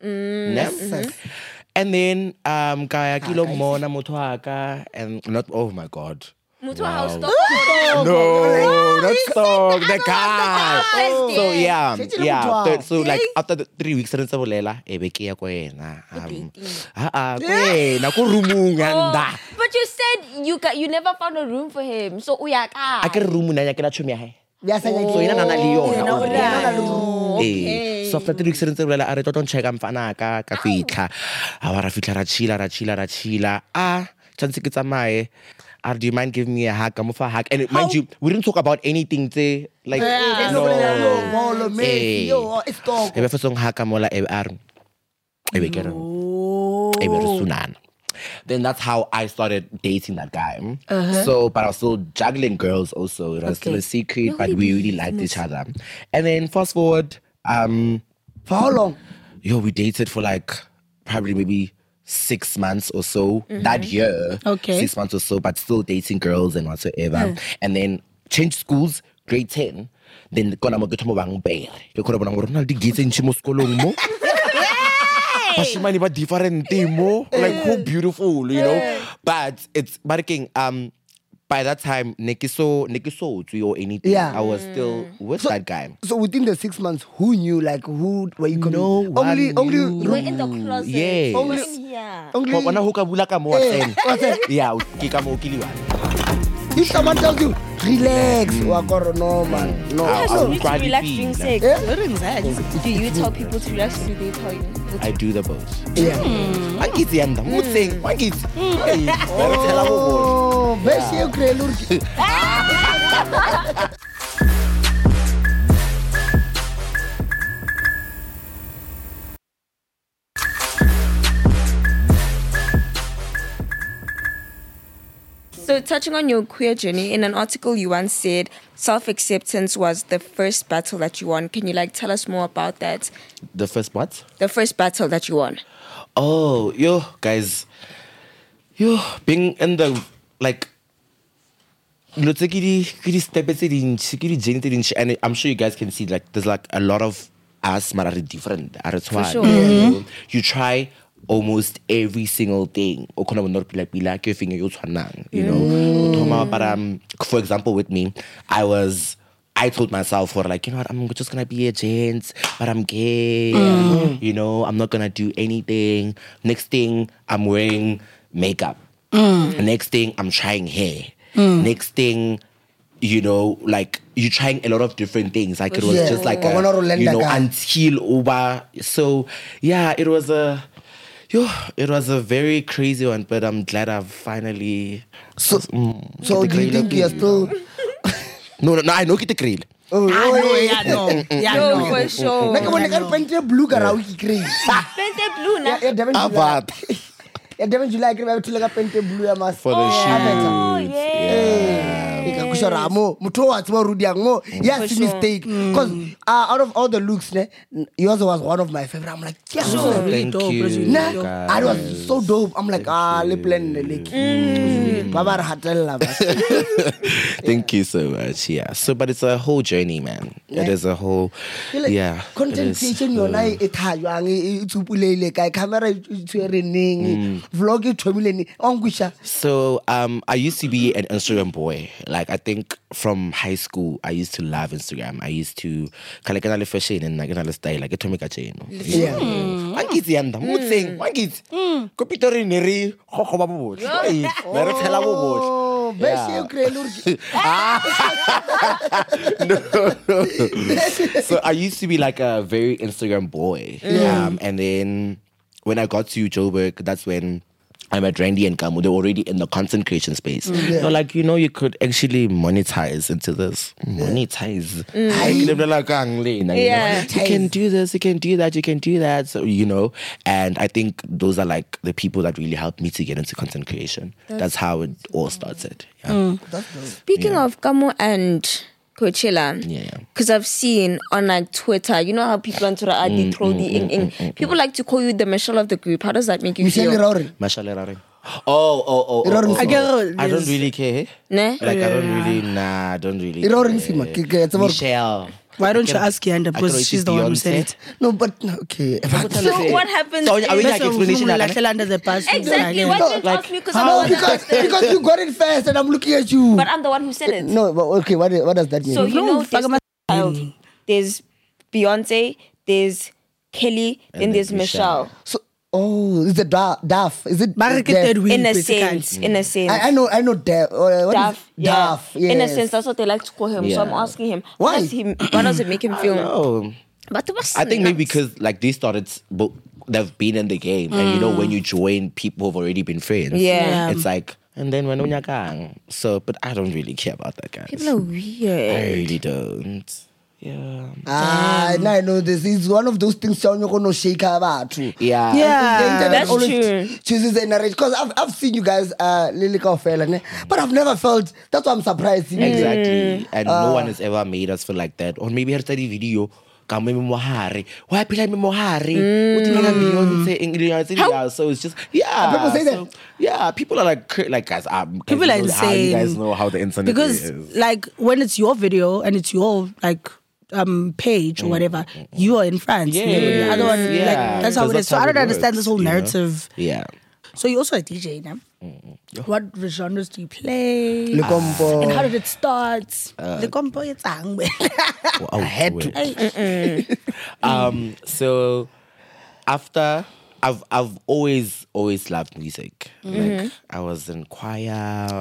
And then um kaya kilo mo na motwaka and not oh my god. Mutu house Wow. stop. No, not song. The guy. Oh. So yeah, Shit, you yeah. know, Third, so like after the three weeks, rin sa bolela, eh beki ya ko yena. Um, ah ah, ko yena ko rumung yanda. But you said you got, you never found a room for him. So uyaka. A ke rumu na nya ke la chumi ya. Yeah, say So yena nana le yona. Yena o already. la. Eh, so after three weeks rin sa bolela, are toton check am fana ka ka fitla. A wa ra fitla ra chila ra chila ra chila. Ah, chance ke tsamaye. Ah, do you mind giving me a hug? I'm for a hug. And mind you, we didn't talk about anything. Te, like, no. Bolo, Messi, yo, it's talk. Ebe fa song haka mola ebe ar. Ebe kere. Ebe re sunan. Then that's how I started dating that guy. So, but I was still juggling girls also. It was still a secret, but we really liked each other. And then fast forward, um, For how long? yo, we dated for like probably maybe six months or so that year. Okay. Six months or so, but still dating girls and whatsoever. And then changed schools, grade ten. Then kona mo getomo bang bear. Ke khona bona gore na di getse ntse mo skolong mo. Bashimane ba different mo. Like how beautiful, you know. But it's barking um by that time nekiso nekiso or anything. Yeah. I was still with that guy. So within the six months, who knew? Like who were you? No only, one only, knew. We're in the closet. Yes. Only- Yeah. only. Wa bona ho ka bula ka mo Eh, sen. what's that? Yeah, ke ka mo kiliwa. If someone tells you relax, wa koro no man, no. How- So how you need to proud you relax feel, during like- sex. Eh? Very anxiety. Do you tell people to relax or do they tell you? I do the both. Yeah. Mangitsi yanda, mutseng, mangitsi. Hey, ba re tshela bo bona. Oh, bese e krele uri. So, touching on your queer journey, in an article you once said self-acceptance was the first battle that you won. Can you like tell us more about that? The first what? The first battle that you won. Oh, yo, guys. Yo, being in the, like, let's say, kiri step kiri journey, and I'm sure you guys can see, like, there's like a lot of us, but are different. Are For sure. you know? You try almost every single thing. O khona go not like like your finger yo tshwanang, you know. O thoma, but um, for example, with me, I was. I told myself, for like, you know what, I'm just gonna be a gent, but I'm gay. You know, I'm not gonna do anything. Next thing, I'm wearing makeup. Next thing, I'm trying hair. Next thing, you know, like you're trying a lot of different things. Like it was Yeah. just like Oh, a, no, no, you know, Lenda. until over. So yeah, it was a. Yo, it was a very crazy one, but I'm glad I've finally. So, Mm, so get the do you grill think you're again. still? No, no, no, I know get the grill. Oh, Ah, no, yeah, no. Yeah, No, no. for sure. Like when I paint blue car, we cream. Pente blue na. Yeah, Devon July. Avat. Yeah, Devon July, I cream to like a paint blue. I must. For the Oh, shoes. yeah. Kushoramo, muto atmo rudiango. Yes, sure. mistake. Because uh, out of all the looks, ne, yours was one of my favorite. I'm like, yes, Sure. Really Thank dope, you. really Nah, dope. I was so dope. I'm like, ah, le plan the lake. Baba hatel la. Thank you so much. Yeah. So, but it's a whole journey, man. It Yeah. is a whole. Yeah. Content it is, creation yona e thayang e tsupulele kai camera e tshwereneng vlog e thomileng ongwisha. So, um, I used to be an Instagram boy. Like, I think from high school, I used to love Instagram. I used to kala kana le fashion and like kana le style like etomi ka cheno. Yeah. Wangitsi yanda, mutseng, wangitsi. Ko Pitori ne re gogoba bo botle. Ai, ba re tshela bo botle. Oh, bese e krelur. So I used to be like a very Instagram boy. Um, and then when I got to Joburg, that's when I met Randy and Kamu. They were already in the content creation space. They're like, you know, you could actually monetize into this. Monetize. Like, Yeah. you can do this, you can do that, you can do that. So, you know, and I think those are like the people that really helped me to get into content creation. That's, how it all started. Yeah. Speaking of Kamo and Coachella, Yeah, yeah. because I've seen on like Twitter, you know how people on Twitter are they throw the ing ing. People like to call you the Michelle of the group. How does that make you Michelle feel? Rauri. Mashallah, Rari. Oh, oh, oh, oh, oh, I oh. get I don't really care. Ne? Like, I don't really, nah, I don't really Rauri care. nsima, ke- ke- it's about- Michelle. Why don't you I can- ask Yanda? I can Because write she's it the one who Beyonce. said it. No, but okay. So what happens? So, are we is- like That's explanation? like like, under the past. Exactly. Why didn't you ask me? Because I'm the No, one that because asked it. because you got it first, and I'm looking at you. But I'm the one who said it. No, but okay. What what does that mean? So you No, know, fuck there's, am the I- child, there's Beyonce, there's Kelly, then then there's Michelle. Michelle. So- oh, is it da- Daff? Is it Marketed Daff? with In a basically. sense, in a sense. I, I know, I know Daff. Uh, what is Daff, yeah. Daff, yes. In a sense, that's what they like to call him. So I'm Yeah. asking him, Why? What does, he, what does it make him feel? Oh, But it was I think maybe nuts. because like they started, but they've been in the game, and you know when you join, people have already been friends. Yeah. Yeah. It's like, and then when unya kang. So, but I don't really care about that, guys. People are weird. I really don't. Yeah. Ah, now I know this. It's one of those things you're going to shake about too. Yeah. Yeah. The internet That's always true. chooses a narrative. Because I've, I've seen you guys, uh, Lily Kaufela, but I've never felt, that's why I'm surprised. Exactly. And no one has ever made us feel like that. Or maybe I study video. Ka me mohare. Why pila me mohare? What do you mean Beyonce English? Yeah, so it's just yeah. People say so, that? Yeah, people are like cra- like guys. Um, guys, People you are know How you guys insane. know how the internet Because is? like when it's your video and it's your like um page or whatever, you are in France. Yeah. The other one, Yeah. like that's how Because it is. that's So how I don't it understand works, this whole you know? narrative. Yeah. So you're also a D J now. What genres do you play? Le compo. And how did it start? Uh, the compo it's ang. I had to. Um. So after I've I've always always loved music. Like I was in choir.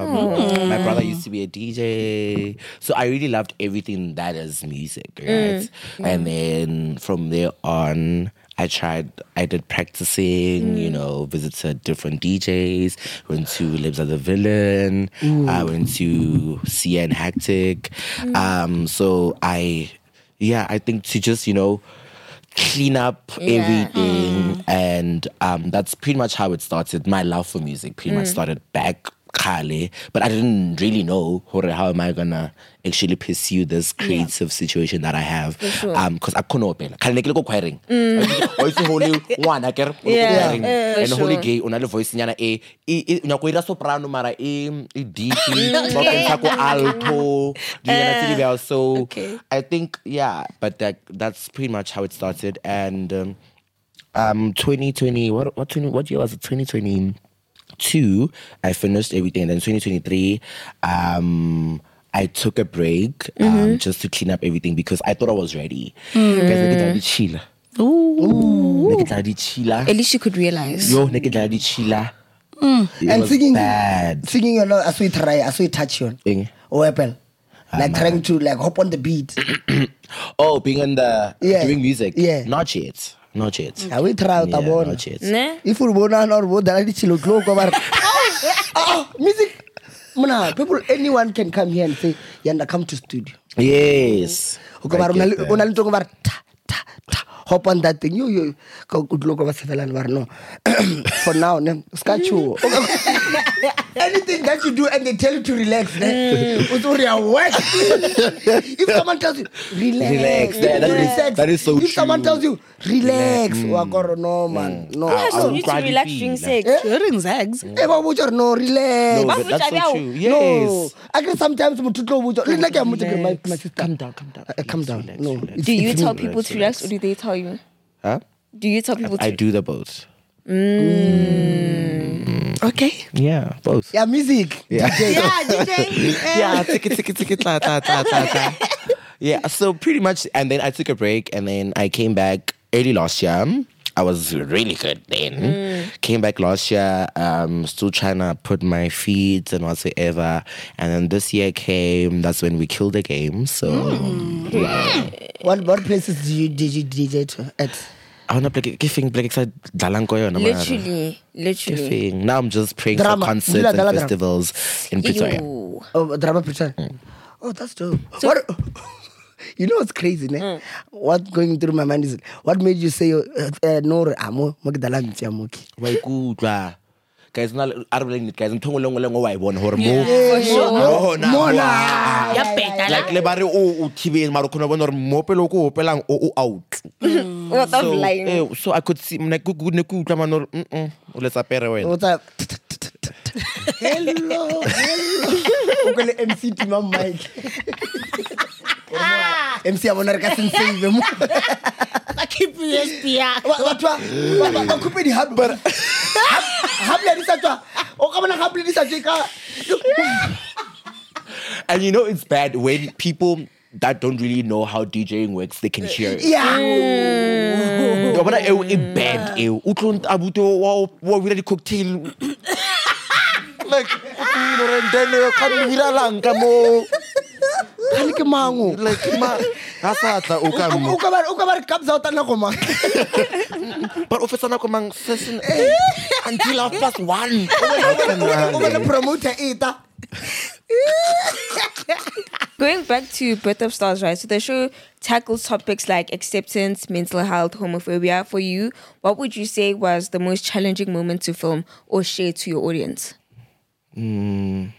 My brother used to be a D J, so I really loved everything that is music, right? And then from there on, I tried. I did practicing. You know, visited different D Js. Went to Libs of the Villain. I went to Sia and Hectic. Um. So I, yeah, I think to just you know clean up Yeah. everything, and um, that's pretty much how it started. My love for music pretty much started back Kale, but I didn't really know hore, how am I gonna actually pursue this creative situation that I have. Um, because I couldn't open. Kale ne ke le ko choiring. I used to holy one, I care. Yeah, And yeah, for holy sure. gay, una le voice nyana e e nya ko ira soprano mara e e deep, so ke ko alto. Do you know what So Okay. I think yeah, but that that's pretty much how it started, and um, um, twenty twenty. What what twenty? What year was it? Twenty twenty two. I finished everything, and then twenty twenty three. Um. I took a break um, Mm-hmm. just to clean up everything because I thought I was ready. Guys, I get chila. Ooh. I get chila. At least you could realize. Yo, I get chila. It And was singing, bad. singing, you know, as we try, as we touch on, Thing. or weapon, like trying to like hop on the beat. Oh, being in the Yeah. doing music. Yeah. Not yet. Not yet. Yeah, we try out Yeah, about. not yet. Ne? If we want to know what the chilo glow cover. Oh, music. Mona, people, anyone can come here and say, "Yanda, come to studio." Yes. Okay, I but get una that. una little over ta ta ta hop on that thing. You you go good look over several bar no. For now, ne skachu. Anything that you do and they tell you to relax, ne. If someone tells you relax, Relax. That- that is- relax. that is so If someone true. tells you relax, wakoro no man, no. Yes, I you would need to probably relax feel during like- sex. During Zags. Eh, ba botsa no relax. No, Ba but that's botsa so bjao. true. No, Yes. I guess sometimes motho tlo botsa. Le nna ke a motsa ke my my sister. Calm down, calm down. Uh, calm down. Relax, No. relax. it's- Do you it's tell me. people to relax or do they tell you? Huh? Do you tell people I to? do the both. Okay. Yeah, both. Yeah, music. Yeah. D J. Yeah, D J. yeah, ticket, ticket, ticket, ta, ta, ta, ta, ta. Yeah, so pretty much, and then I took a break, and then I came back early last year. I was really good then. Came back last year, um, still trying to put my feet and whatsoever. And then this year came, that's when we killed the game. So, What what places do you did you D J to at? I want to play giving play dalang ko yun, mara. Literally, literally. Giving. Now I'm just praying Drama. for concerts Dila, and dala, drama. festivals in Pretoria. Ew. Oh, drama picture. Oh, that's dope. What? You know what's crazy, ne? What going through my mind is what made you say uh, uh, no amo magdala ntyamoki. Wa ikutlwa. Guys, na a re boleng guys ntho ngwe le ngwe le ngwe wa e bona gore mo For sure. mo na Mona. Ya peta la. like le ba re o o thibeng mara khona bona gore mo pele o ko opelang o o out. Without So, lying. eh, so I could see mna ku ne ku utlwa mana gore mm o letsa pere wena. What's up? Hello, hello. Ukole M C team am mic. M C abona re ka senseive mo. Keep U S B. Batho ba ba ba kupe di hub. Hable di sa tswa. O ka bona hable di sa tswa ka. And you know it's bad when people that don't really know how DJing works, they can hear it. Yeah. Yo, but it, it bad. It utlon abute wa wa we the cocktail. Like you know, and then they come hira lang ka mo. Khale ke mango. Like ma asatla o ka mo. O ka ba o ka ba re kapsa o tana go ma. But officer na ko mang session until half past one. O ba le promoter eta. Going back to Birth of Stars, right? So the show tackles topics like acceptance, mental health, homophobia. For you, what would you say was the most challenging moment to film or share to your audience? Mm.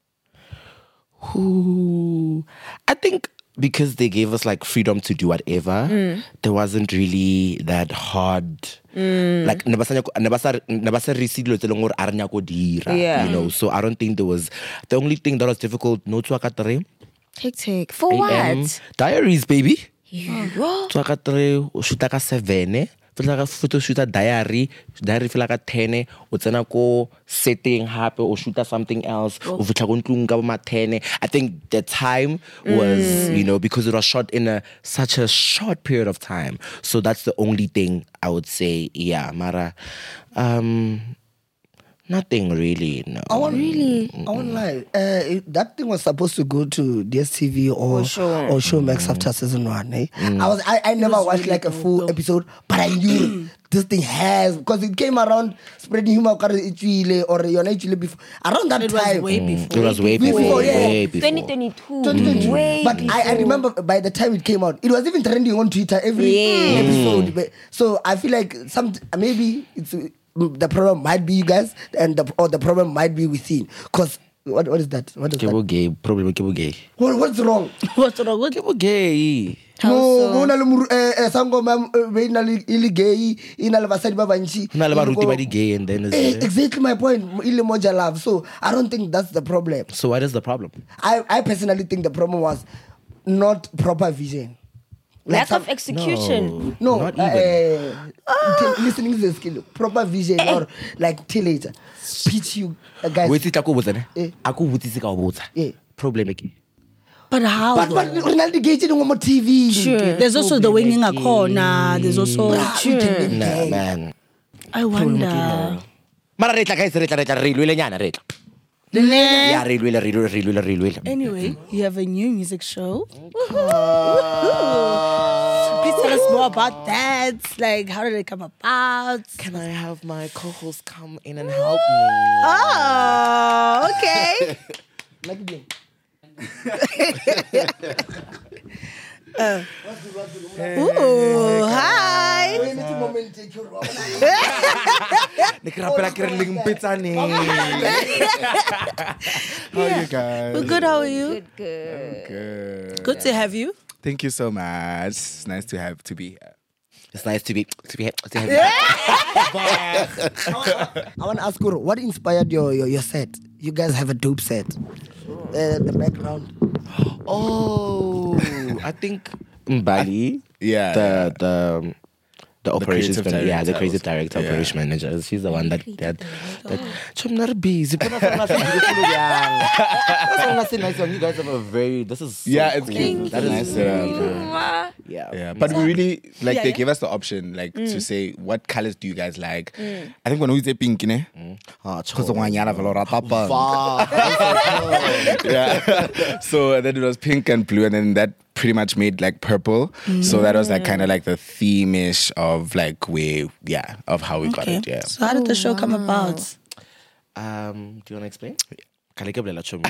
Ooh. I think because they gave us like freedom to do whatever, Mm. there wasn't really that hard. Mm. Like nebasa nebasa nebasa risi dilo tse leng gore a re nya go dira, Yeah. you know. So I don't think there was the only thing that was difficult. No three Take take for a m what? diaries, baby. You. three o shoota ka seven. Fela ka photo shoot a diary, diary fela ka ten, o tsena ko setting hape o shoot something else, o fitla go ntlong ka bo ma ten. I think the time was, you know, because it was shot in a such a short period of time. So that's the only thing I would say, yeah, Mara. Um nothing really, no. I won't really. I won't lie. Uh, it, that thing was supposed to go to D S T V or For sure. or Showmax after season one. Eh? I was. I, I never watched like a full episode, but I knew this thing has because it came around spreading humor or your actually before around that It was time. way Mm, before. it was way before, Before, yeah. way before. twenty twenty-two. twenty twenty. Way But I, I before. remember by the time it came out, it was even trending on Twitter every Yeah. episode. But- So I feel like some maybe it's uh, the problem might be you guys, and the or the problem might be within. Cause what what is that? What is Kebo that? gay, problem kebo gay. What, what's wrong? What's wrong with Kebo gay. No, go na le muru- eh eh sango mam be na le ile gay, ina le basadi ba bantshi. Na le baruti ba di gay and then is Eh, there. exactly my point. Ile moja love. So I don't think that's the problem. So what is the problem? I I personally think the problem was not proper vision. Lack some- of execution. No, Not uh, even. uh, till- listening is a skill. Proper vision or like teenager. Pitch you uh, guys. Wait, it's ako botsa ne? Eh. Ako botsa ka o botsa. Eh. Problem ke. But how? But but Ronaldo Gage no more T V. Sure. There's also the winging a corner. There's also. Nah, man. I wonder. Mara re tla guys, re tla re tla re ilwele nyana re tla. Yeah, re ilwele re ilwele re ilwele re ilwele. Anyway, you have a new music show. Please tell us more about that. Like, how did it come about? Can I have my co-host come in and help me? Oh, okay. Like them. Ooh, hi. Wait, it's a moment, take your role. Ne ke rapela ke re leng petsane. How are you guys? We're good. How are you? Good, good. Good. Good to have you. Thank you so much. It's nice to have to be here. It's nice to be to be to have you. I want to ask you, what inspired your, your, your set? You guys have a dope set. Uh, the background. Oh, I think Mbali, Yeah, the yeah. the um, the operations creative manager, yeah, the director. creative director, Yeah. operation manager. She's the one that that that. I'm not busy. But that's not beautiful, yeah. That's not nice. You guys have a very. This is so Yeah, it's cool. cute. That Nice is setup. Mwah. yeah. Yeah, but we really like Yeah, they yeah. gave us the option like to say what colors do you guys like. I think when we say pink, ne? Ah, Because the one yana velo rata punk. Fuck. Yeah. So then it was pink and blue, and then that pretty much made like purple. So that was like kind of like the theme-ish of like where, yeah, of how we got Okay. it. Yeah. So how did the show come about? Um, do you want to explain? Can I give a chomi?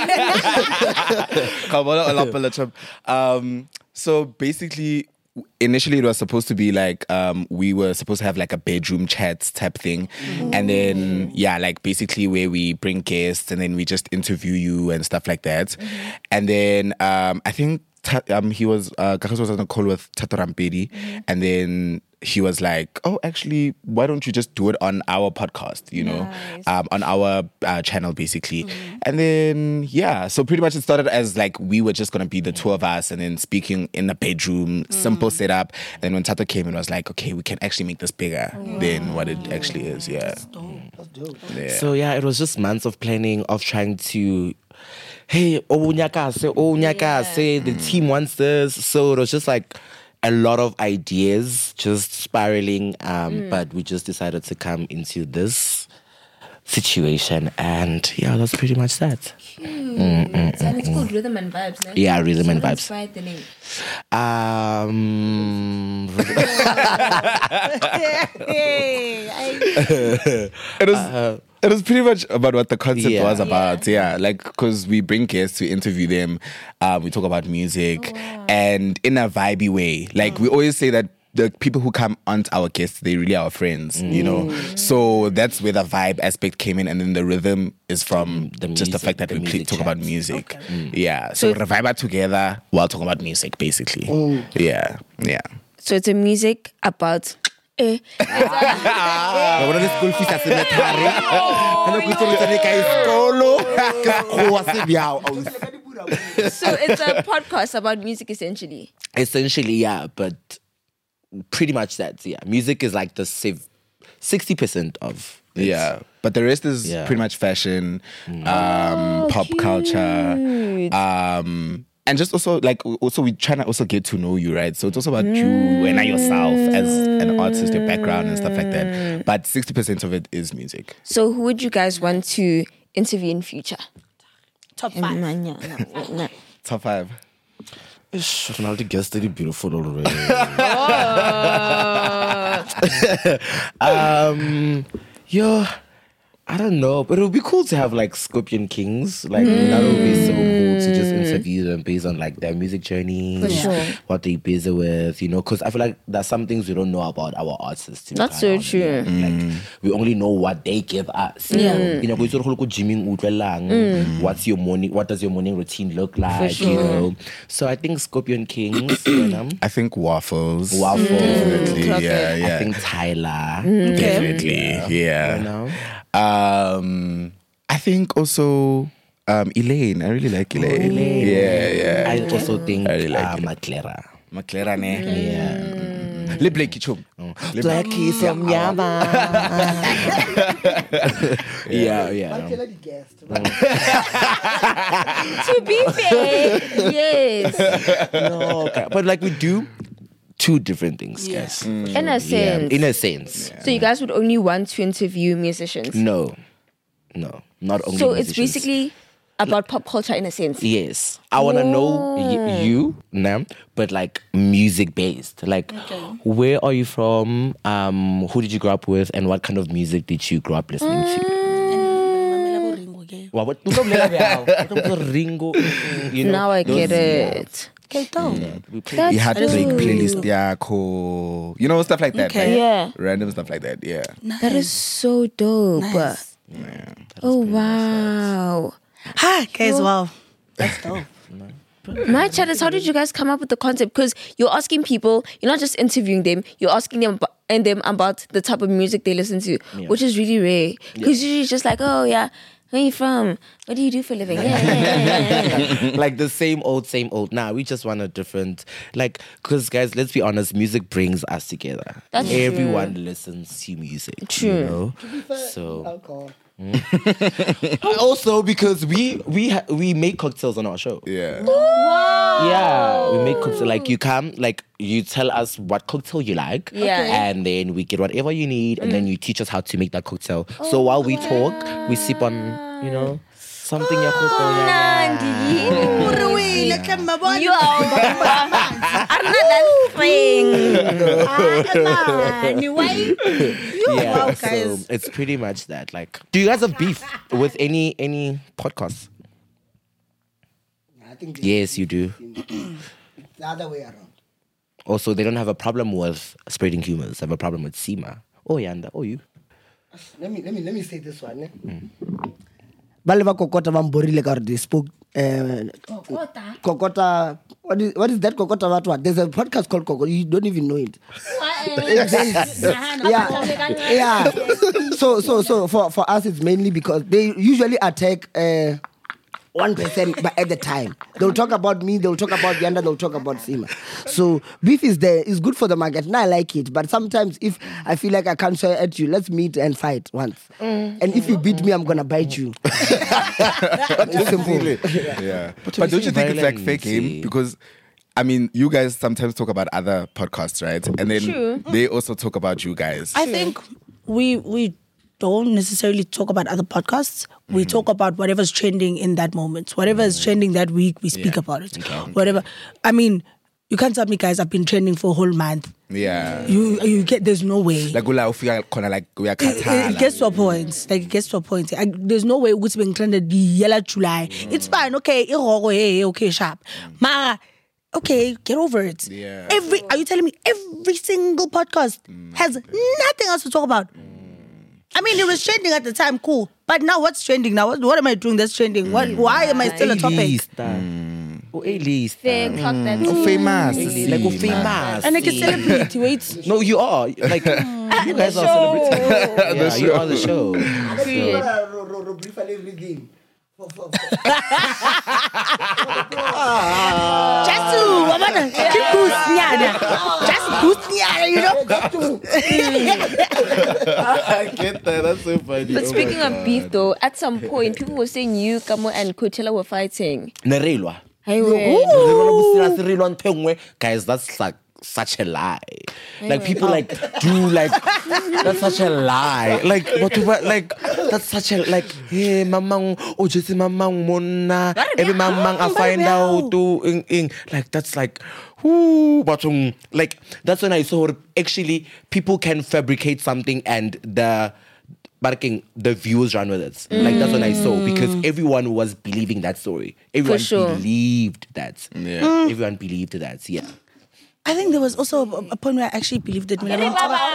Um, so basically, initially it was supposed to be like um, we were supposed to have like a bedroom chats type thing, and then yeah, like basically where we bring guests and then we just interview you and stuff like that, and then um, I think ta- um, he was uh, Kakas was on a call with Tato Rampedi, and then he was like, oh, actually, why don't you just do it on our podcast, you know, Nice. um, on our uh, channel, basically. And then, yeah, so pretty much it started as like we were just going to be the two of us and then speaking in the bedroom, simple setup. And then when Tato came in, was like, okay, we can actually make this bigger than what it actually is, yeah. Yeah. So yeah, it was just months of planning, of trying to, hey, oh nyakase, oh nyakase, the team wants this. So it was just like a lot of ideas just spiraling. Um, but we just decided to come into this situation, and yeah, that's pretty much that. And it's called Rhythm and Vibes, right? Yeah, Rhythm So and what Vibes. inspired the name? Um, Hey, I, It was, it was pretty much about what the concept Yeah. was about. Yeah, like because we bring guests to interview them, um, we talk about music, and in a vibey way. Like we always say that the people who come onto our guests, they really are our friends, you know. So that's where the vibe aspect came in, and then the rhythm is from The just the music, fact that the we play, music talk about chats. music. Yeah, so, we vibe out together while talking about music, basically. Yeah, yeah. So it's a music about. Eh. Ba bona le school fees a cemetery. Ano go tsolo tsene ka sekolo. Ke sekgowa se biao. So it's a podcast about music, essentially. Essentially, yeah, but pretty much that. Yeah, music is like the sixty percent of it. Yeah, but the rest is Yeah. pretty much fashion, um, pop culture, um, and just also like also we trying to also get to know you, right? So it's also about you and yourself as an artist, your background and stuff like that. But sixty percent of it is music. So who would you guys want to interview in future? top five. Top five. Ish, Ronaldo guessed it beautiful already. um, yo, I don't know, but it would be cool to have like Scorpion Kings. Like that would be so cool to just interview them based on like their music journey, For sure. what they busy with, you know. Because I feel like there's some things we don't know about our artists. to be That's quite so honest. true. Like we only know what they give us. Yeah. You know, go to the gymming utwelang. What's your morning? What does your morning routine look like? sure. You know. So I think Scorpion Kings. you know, I think waffles. Waffles. Definitely. Clock Yeah, it. yeah. I think Tyler. Definitely. Yeah. You know? Um, I think also um, Elaine. I really like Elaine. Yeah, yeah. I also think I really like uh, it. Maclera. McLaren, eh? Yeah. Le Blakey Chum. Blackie Samyama. Yeah, yeah. But tell her the guest. To be fair, yes. No, okay. But like we do two different things, Yeah. guys. In a Yeah, sense. in a sense. So you guys would only want to interview musicians. No, no, not only. So it's musicians. basically about pop culture in a sense. Yes, I want to know y- you, Nam, but like music based. Like, where are you from? Um, who did you grow up with, and what kind of music did you grow up listening to? Wow, what- Ringo, you know, Now I those- get it. Okay, dope. we play- That's He had Drake dope. playlist, yeah, cool. You know, stuff like that. Okay. like, Yeah. Random stuff like that, yeah. That is so dope. Nice. Oh wow. Hi, guys. Wow. That's dope. My chat is, how did you guys come up with the concept? Because you're asking people, you're not just interviewing them, you're asking them abo- and them about the type of music they listen to, which is really rare. Because usually it's just like, oh yeah, where are you from? What do you do for a living? Yeah, yeah, yeah, yeah, yeah. Like the same old, same old. Nah, we just want a different, like, because guys, let's be honest, music brings us together. That's Everyone listens to music. True. You know? So Alcohol. also because we we ha- we make cocktails on our show. Yeah. Yeah, we make cocktails. Like you come, like you tell us what cocktail you like, Yeah. Okay. and then we get whatever you need, and then you teach us how to make that cocktail. so while we talk, we sip on, you know, something. ya cocktail, yeah. You are I'm not that thing. Yeah, Wow, so guys. it's pretty much that. Like, do you guys have beef with any any podcasts? I think Yes, you do. the other way around. Also, they don't have a problem with spreading humors. They have a problem with Sima. Oh, Yanda. Oh, you. Let me let me let me say this one. Eh? Bale ba kokota ba mborile ka re they spoke uh, Kokota? kokota what is what is that kokota what what there's a podcast called Kokota, you don't even know it. yeah yeah so so so for for us it's mainly because they usually attack uh one person but at the time they'll talk about me, they'll talk about Yanda, they'll talk about Sima. So beef is there, is good for the market and I like it, but sometimes if I feel like I can't swear at you, let's meet and fight once. And if you beat me, I'm gonna bite you. It's simple. Yeah. But, don't you think it's like fake game? Because I mean, you guys sometimes talk about other podcasts, right? And then True. they also talk about you guys. I think we we don't necessarily talk about other podcasts. We talk about whatever's trending in that moment. Whatever is trending that week, we speak Yeah. about it. Whatever. I mean, you can't tell me, guys, I've been trending for a whole month. yeah. You you get there's no way. Like ula ufika khona like we are It, it, it khathala. gets to a point. Like it gets to a point. I, there's no way it's being trended the yellow July. It's fine. Okay, iroko, hey, hey, okay, sharp. Ma, okay, get over it. Yeah. Every are you telling me every single podcast has nothing else to talk about? I mean, it was trending at the time, cool. But now what's trending now? What, what am I doing that's trending? What? Why am I still a topic? Oh, A-list. Fair, clock that. Oh, famous. Like, oh, famous. And like a celebrity, wait. No, you are. Like, you guys are celebrities. Yeah, you are the show. Everything. Just to, wabona, keep goose nyana. Just goose nyana, you know? I get that. That's so funny. But speaking of beef though, at some point people were saying you, Kamo and Coachella were fighting. Nerelwa. Hey, wait. Guys, that's like such a lie. Like people like do like that's such a lie. Like what what like that's such a like hey mamang oh just mamang mona every mamang I find out to ing ing like that's like whoo but um, like that's when I saw actually people can fabricate something and the barking the viewers run with it. Like that's when I saw because everyone was believing that story. Everyone sure. believed that. Yeah. Everyone believed that. Yeah. I think there was also a, a point where I actually believed it. When I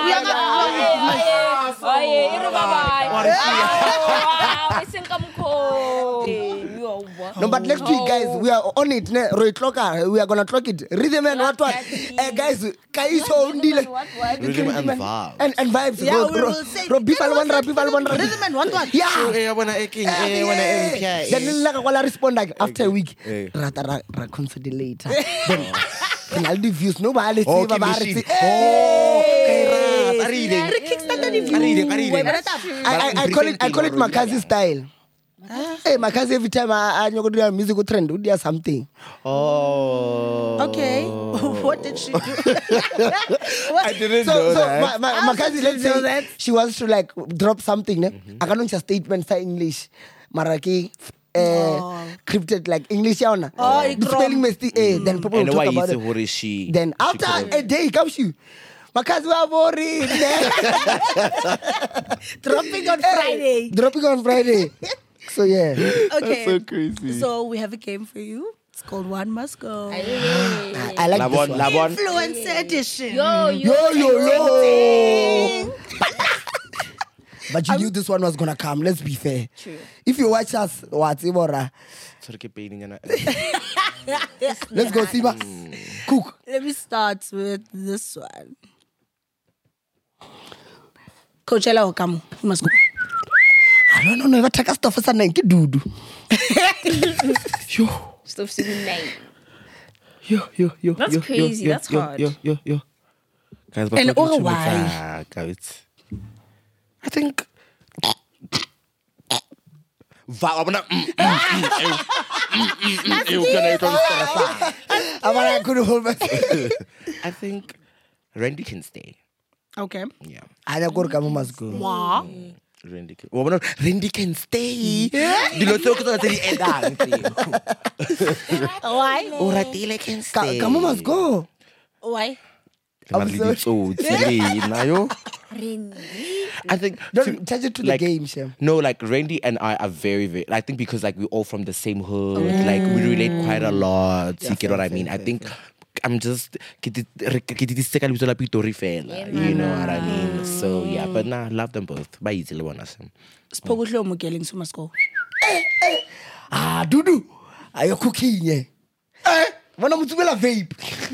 No, but next week, guys, we are on it. Ne? Roy Clocker, we are gonna clock it. Rhythm and what what? Eh, guys, Kaiso Undile. Rhythm and vibes. And, and vibes. Yeah, Ro- we ro- will say. ro- Beef Alwan Rap, Beef Alwan Rap. Rhythm and what what? Yeah. Eh, I wanna eking, eh, I wanna M P I. Then like I respond like after a week. Rata ra ra consider later. Then Ke na le di-views. No ba le Oh, tseba ke ba re machine. tse- Oh, ke rata. A re ileng. Re kickstarter di-views. A re ileng, a re ileng. I, I, I call it I call it Makazi style. Hey, Makazi every time I I nyoko do music trend, do something. Oh. Okay. What did she do? I didn't So know so that. Ma, Ma, Makazi, let's know say that? she wants to like drop something, ne? I can't just statement in English. Maraki uh, crypted like English yaona. Oh, The spelling mistake. Eh, then people will And why talk is about it it. what is she? Then she after could've- a day comes you. Makazi wa worried. Dropping on Friday. Dropping on Friday. So yeah. Okay. so crazy. So we have a game for you. It's called One Must Go. I, I like Labon, this one. Labon. Influencer edition. Yo, yo, Yo, yo, yo. But you knew this one was gonna come. Let's be fair. True. If you watch us, what's Ibora? Sorry, keep paying in. Let's go, Siba. Cook. Let me start with this one. Coachella Okamu. You must go. I don't know. Never take a stuff for something. Dudu. Yo, Stuff singing name. Yo, yo, yo. That's yo, crazy, Yo, that's yo, hard. Yo, yo, yo. Guys, but And what or you choose, why? ah, guys. I think. Va, I'm gonna. mm, mm, mm, ew. Mm, mm, mm, ew, can I don't start a I'm gonna couldn't hold myself. I think Randy can stay. Okay. Yeah. I don't go come must go. Wow. Randy can. Well, no, Randy can stay. Dilo tse o ke tsona tse di edang tseo. Why? Oratile can stay. Come must go. Why? Mara le ditsotsi le na, yo. I think Don't touch it to like, the game, Shem. No, like Randy and I are very, very. I think because like we're all from the same hood, like we relate quite a lot. You get what I mean? I think I'm just ke di- re- ke di diseka lebitso la Pitori fela, you know what I mean? So yeah, but nah, love them both. Ba itse le bona Shem. Spokutlo Mugeling, so must go. Ah, Dudu. Are you cooking? Yeah. Eh? Wanna mutumela vape?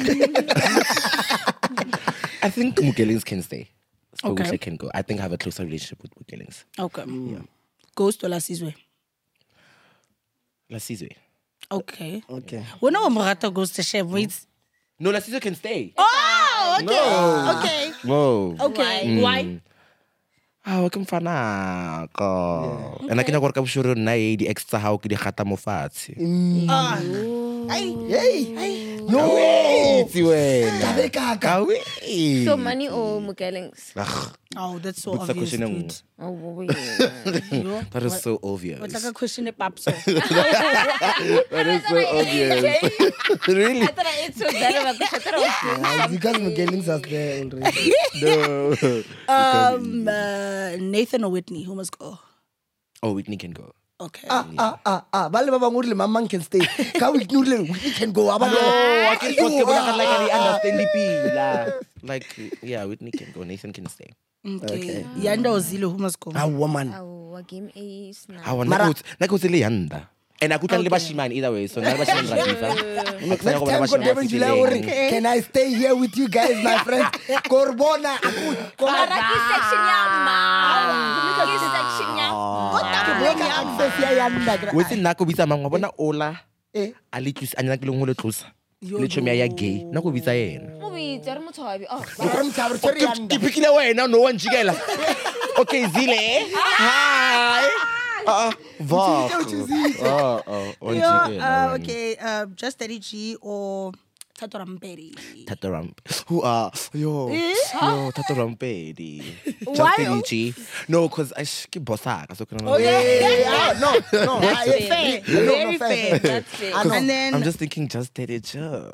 I think Mugelings can stay. Okay. Okay. can go. I think I have a closer relationship with Mugelings. Okay. Yeah. Ghost or Lasizwe. Lasizwe. Okay. Okay. When I Murata goes to Chef, wait. No, Lasizwe can stay. Oh, okay. No. Okay. Whoa. Okay. Why? Ah, wa ke mfana ko. And I can go ka bushuru na e di extra how ke di gata mo fatshe. Ah. Hey. No way. Itse wena. Tabe kaka. Ka we. So money or Mugelings? Oh, that's so What's the obvious. question e Dude. nngwe? Oh, what were you? That is so obvious. What's like a question at Papso? That is so obvious. Really? I thought I ate so bad about this. I thought I was doing Ah, because Mugelings are there already. No. um, uh, Nathan or Whitney, who must go? Oh, Whitney can go. Okay. Ah, ah, ah, ah. Bale baba ngurle mama can stay. Ka we nurle we can go. Aba No, I can go. Ew, Like I ah. understand the pila. Like yeah, Whitney can go. Nathan can stay. Okay. Yanda or Zilo, who must go? Ah, woman. Oh, a game is now. I want Mara- na go le yanda. And I couldn't live Bashiman either way, so now Bashiman Radifa. Next time go Devon July ore, can I stay here with you guys, my friends? Korbona. Maraki section yama. Maraki section yama. Bloka access ya yanda. Wetse nna ko bitsa mang wa bona Ola Eh. a le tlisa a nyana ke lengwe le tlosa le tshomya ya gay nna ko bitsa yena Movie, tell me to Oh, Re mthabre tsere ke yanda. pikile wena no one jikela okay Zile hi uh va oh oh one Yo, uh, jikela okay, uh, just Eddie G or Tato Ramperi. Tato Ramp who are yo yo Tato Rampedi Why? just G no cuz I ke bossa ka so kana Eh, ah, no, no. ah, Fair. eh, Very no, no, fair. That's fair. Ah, no. And then I'm just thinking just did it sure.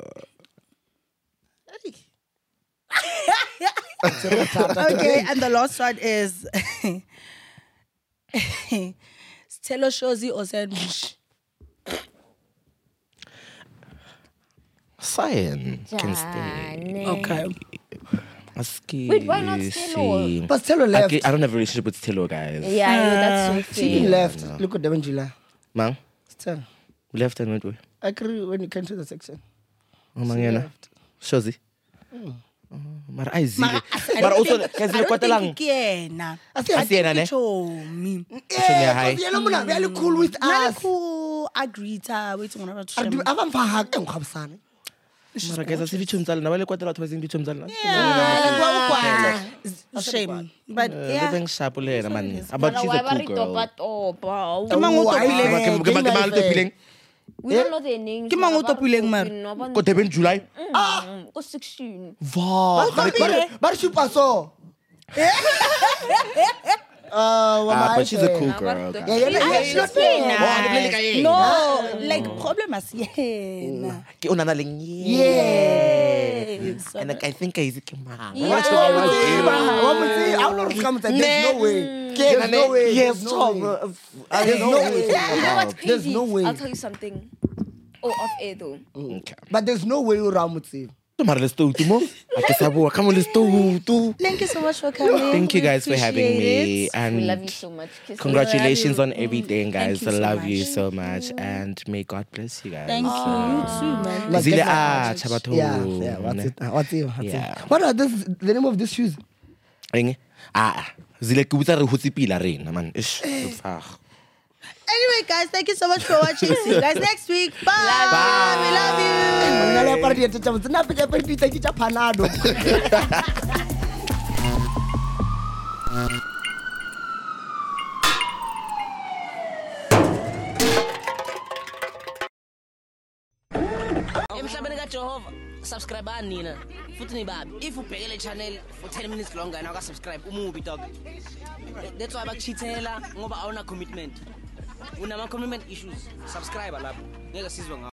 okay, and the last one is Stella Shozi or Sandwich. Cyan can stay. Okay. Aski. Wait, why not Stelo? But Stelo left. I, I don't have a relationship with Stelo, guys. Yeah, I know, that's so She fair. left. Look at Devon July. Mang, Still. we left and went away. I agree when you came to the section. Oh, man, yana. Shozi. Hmm. Oh, Mara ai zile. I Mara don't also think- guys I le don't kwatelang. think ke yena. I see. I I see. think yena, ne? it's Chomi. Shomi hi. Yeah, no, no, very cool with Very us. cool. Agree. Wait, one of Aba mfa hak engkhwabisana. Mara guys, asi ditšhomo tsa lena ba le kwatela batho ba seng ditšhomo tsa lena. Yeah, like what ukwala. It's a shame. But Uh, yeah. Living sharp le yena man. But she's Why a ba cool re girl. topa-topa? Ke mang o Oh, topileng? I- Ke ba ke ba le topileng We don't know their names. Ke mang o mara ba re topileng, mara? topile, no ba- ko Durban July. Mm, ko sixteen. Va. ba re supa so Uh, Ah, but she's a cool Nah, girl. but- guys. yeah, yeah, yeah, I yeah, just yeah. say Oh, di bolele ka yena. no, like problem as yena. Ke o nana leng Yes. And like, I think I is ke mang. Yeah. What's your name? Wa mo tseba, I don't know if it's coming to- there's no way. There's no way. Yes, There's no way. Tom. There's no way. You know what's There's crazy? no way. I'll tell you something. Oh, off air though. Okay. But there's no way you Ramutsi. Mara let's do it mo. Ake sa bua. Come on, let's do it. Thank you so much for coming. Thank you We guys for having appreciate me. it. And We love you so much. Kisses. congratulations We on love you. everything, guys. Thank you I so love you much. so much. And may God bless you guys. Thank you. You too, man. Like, Zile get ah, my- chabato. Yeah, yeah. What's it? uh, What's it? What's Yeah. it? What are this? The name of these shoes? Eng? Ah, zile ke butsa re hotse pila rena man. Ish. Anyway, guys, thank you so much for watching. See you guys next week. Bye. We love you. Nna le apara dieta tša botse, nna peka apara dieta ke tša Panado. Emhlabeni kaJehova subscribe nina futhi nibabi if ubhekele channel for ten minutes longer and aka subscribe umubi dog that's why bakuchithela ngoba awuna commitment unama commitment issues subscribe lapho ngeke sizwe ngawo